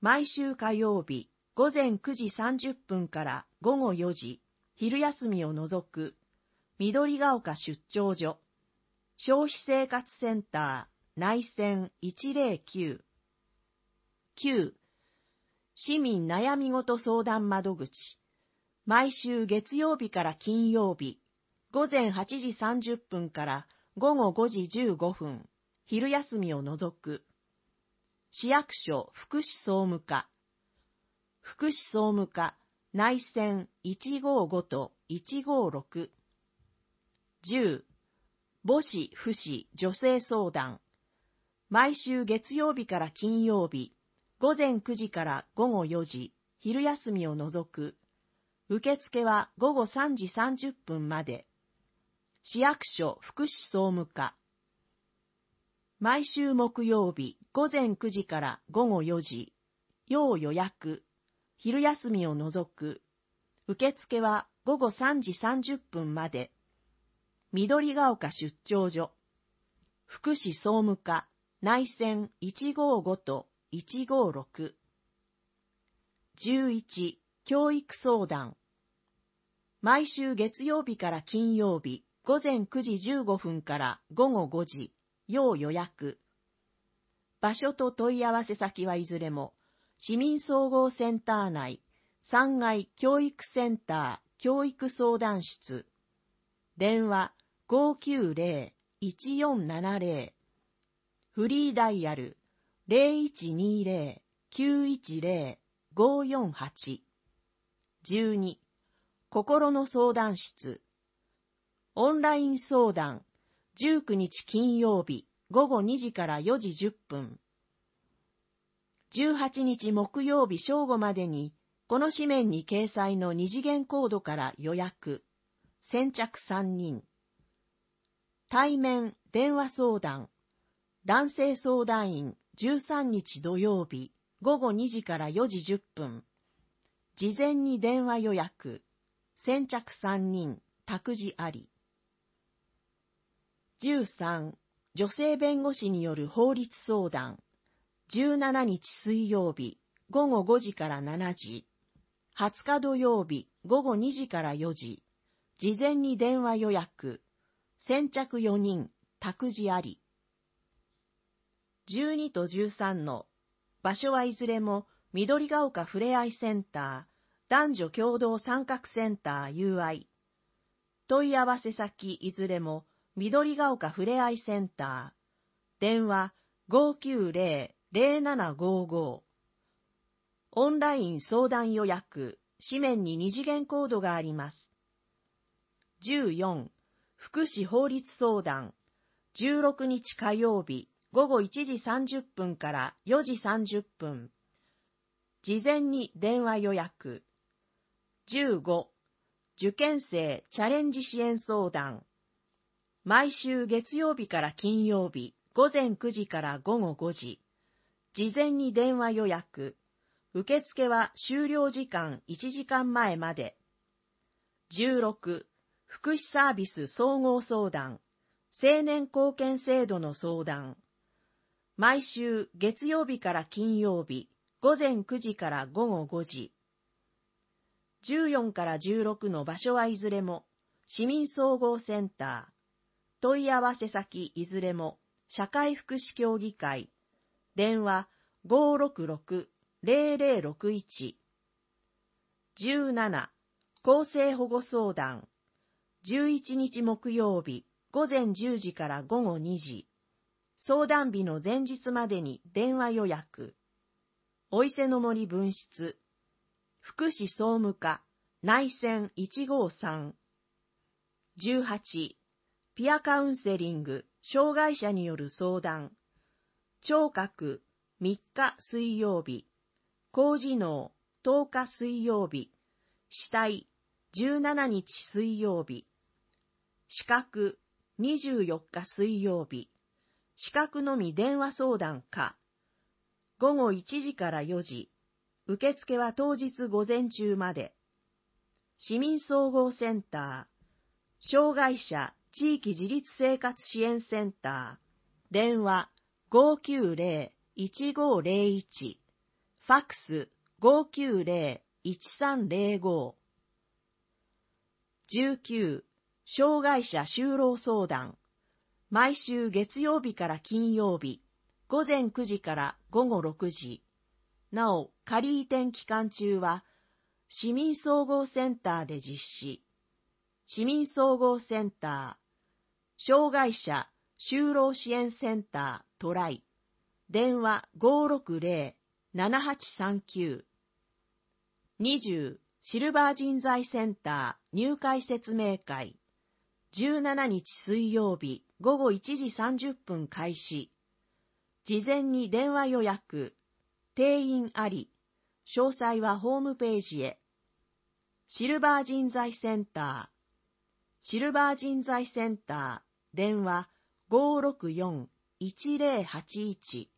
毎週火曜日午前くじさんじゅっぷんから午後よじ、昼休みを除く、緑が丘出張所、消費生活センター内線いちまるきゅう。きゅう、市民悩みごと相談窓口、毎週月曜日から金曜日、午前はちじさんじゅっぷんから午後ごじじゅうごふん、昼休みを除く、市役所福祉総務課、福祉総務課内線いちごごといちごろく。じゅう、母子父子女性相談、毎週月曜日から金曜日、午前くじから午後よじ、昼休みを除く、受付は午後さんじさんじゅっぷんまで、市役所福祉総務課、毎週木曜日午前くじから午後よじ、要予約、昼休みを除く、受付は午後さんじさんじゅっぷんまで、緑が丘出張所、福祉総務課内線いちごごといちごろく。じゅういち、教育相談、毎週月曜日から金曜日午前くじじゅうごふんから午後ごじ、要予約。場所と問い合わせ先はいずれも、市民総合センター内、さんがい教育センター教育相談室。電話ごきゅうぜろ いちよんななぜろ。フリーダイヤル ゼロいちにぜろ きゅういちぜろ ごよんはち。じゅうに、心の相談室。オンライン相談、じゅうくにち金曜日午後にじからよじじゅっぷん。じゅうはちにち木曜日正午までに、この紙面に掲載の二次元コードから予約。先着さんにん。対面電話相談。男性相談員じゅうさんにち土曜日午後にじからよじじゅっぷん。事前に電話予約。先着さんにん。託児あり。じゅうさん、女性弁護士による法律相談。じゅうしちにち水曜日午後ごじからしちじ。はつか土曜日午後にじからよじ。事前に電話予約。先着よにん。託児あり。じゅうにとじゅうさんの場所はいずれも緑が丘ふれあいセンター男女共同参画センター ユーアイ。問い合わせ先いずれも緑が丘ふれあいセンター。電話ごきゅうぜろ ぜろななごご。オンライン相談予約。紙面に二次元コードがあります。じゅうよん、福祉法律相談。じゅうろくにち火曜日午後いちじさんじゅっぷんからよじさんじゅっぷん。事前に電話予約。じゅうご、受験生チャレンジ支援相談。毎週月曜日から金曜日午前くじから午後ごじ。事前に電話予約。受付は終了時間いちじかんまえまで。じゅうろく、福祉サービス総合相談。青年貢献制度の相談。毎週月曜日から金曜日午前くじから午後ごじ。じゅうよんからじゅうろくの場所はいずれも市民総合センター。問い合わせ先いずれも社会福祉協議会。電話ごろくろく ぜろぜろろくいち。じゅうなな、厚生保護相談。じゅういちにち木曜日午前じゅうじから午後にじ。相談日の前日までに電話予約。お伊勢の森分室。福祉総務課内線いちごさん。じゅうはち、ピアカウンセリング障害者による相談。聴覚みっか水曜日。高次脳とおか水曜日。死体じゅうしちにち水曜日。視覚にじゅうよっか水曜日。視覚のみ電話相談か。午後いちじからよじ。受付は当日午前中まで。市民総合センター。障害者地域自立生活支援センター。電話ごきゅうぜろ いちごぜろいち。 ファックス ごきゅうゼロ いちさんゼロご。じゅうきゅう、障害者就労相談。毎週月曜日から金曜日、午前くじから午後ろくじ。なお、仮移転期間中は、市民総合センターで実施。市民総合センター、障害者就労支援センタートライ。電話 ごーろくゼロ ななはちさんきゅう。にじゅう、シルバー人材センター入会説明会。じゅうしちにち水曜日午後いちじさんじゅっぷん開始。事前に電話予約。定員あり。詳細はホームページへ。シルバー人材センター。シルバー人材センター。電話 ごーろくよん いちゼロはちいち。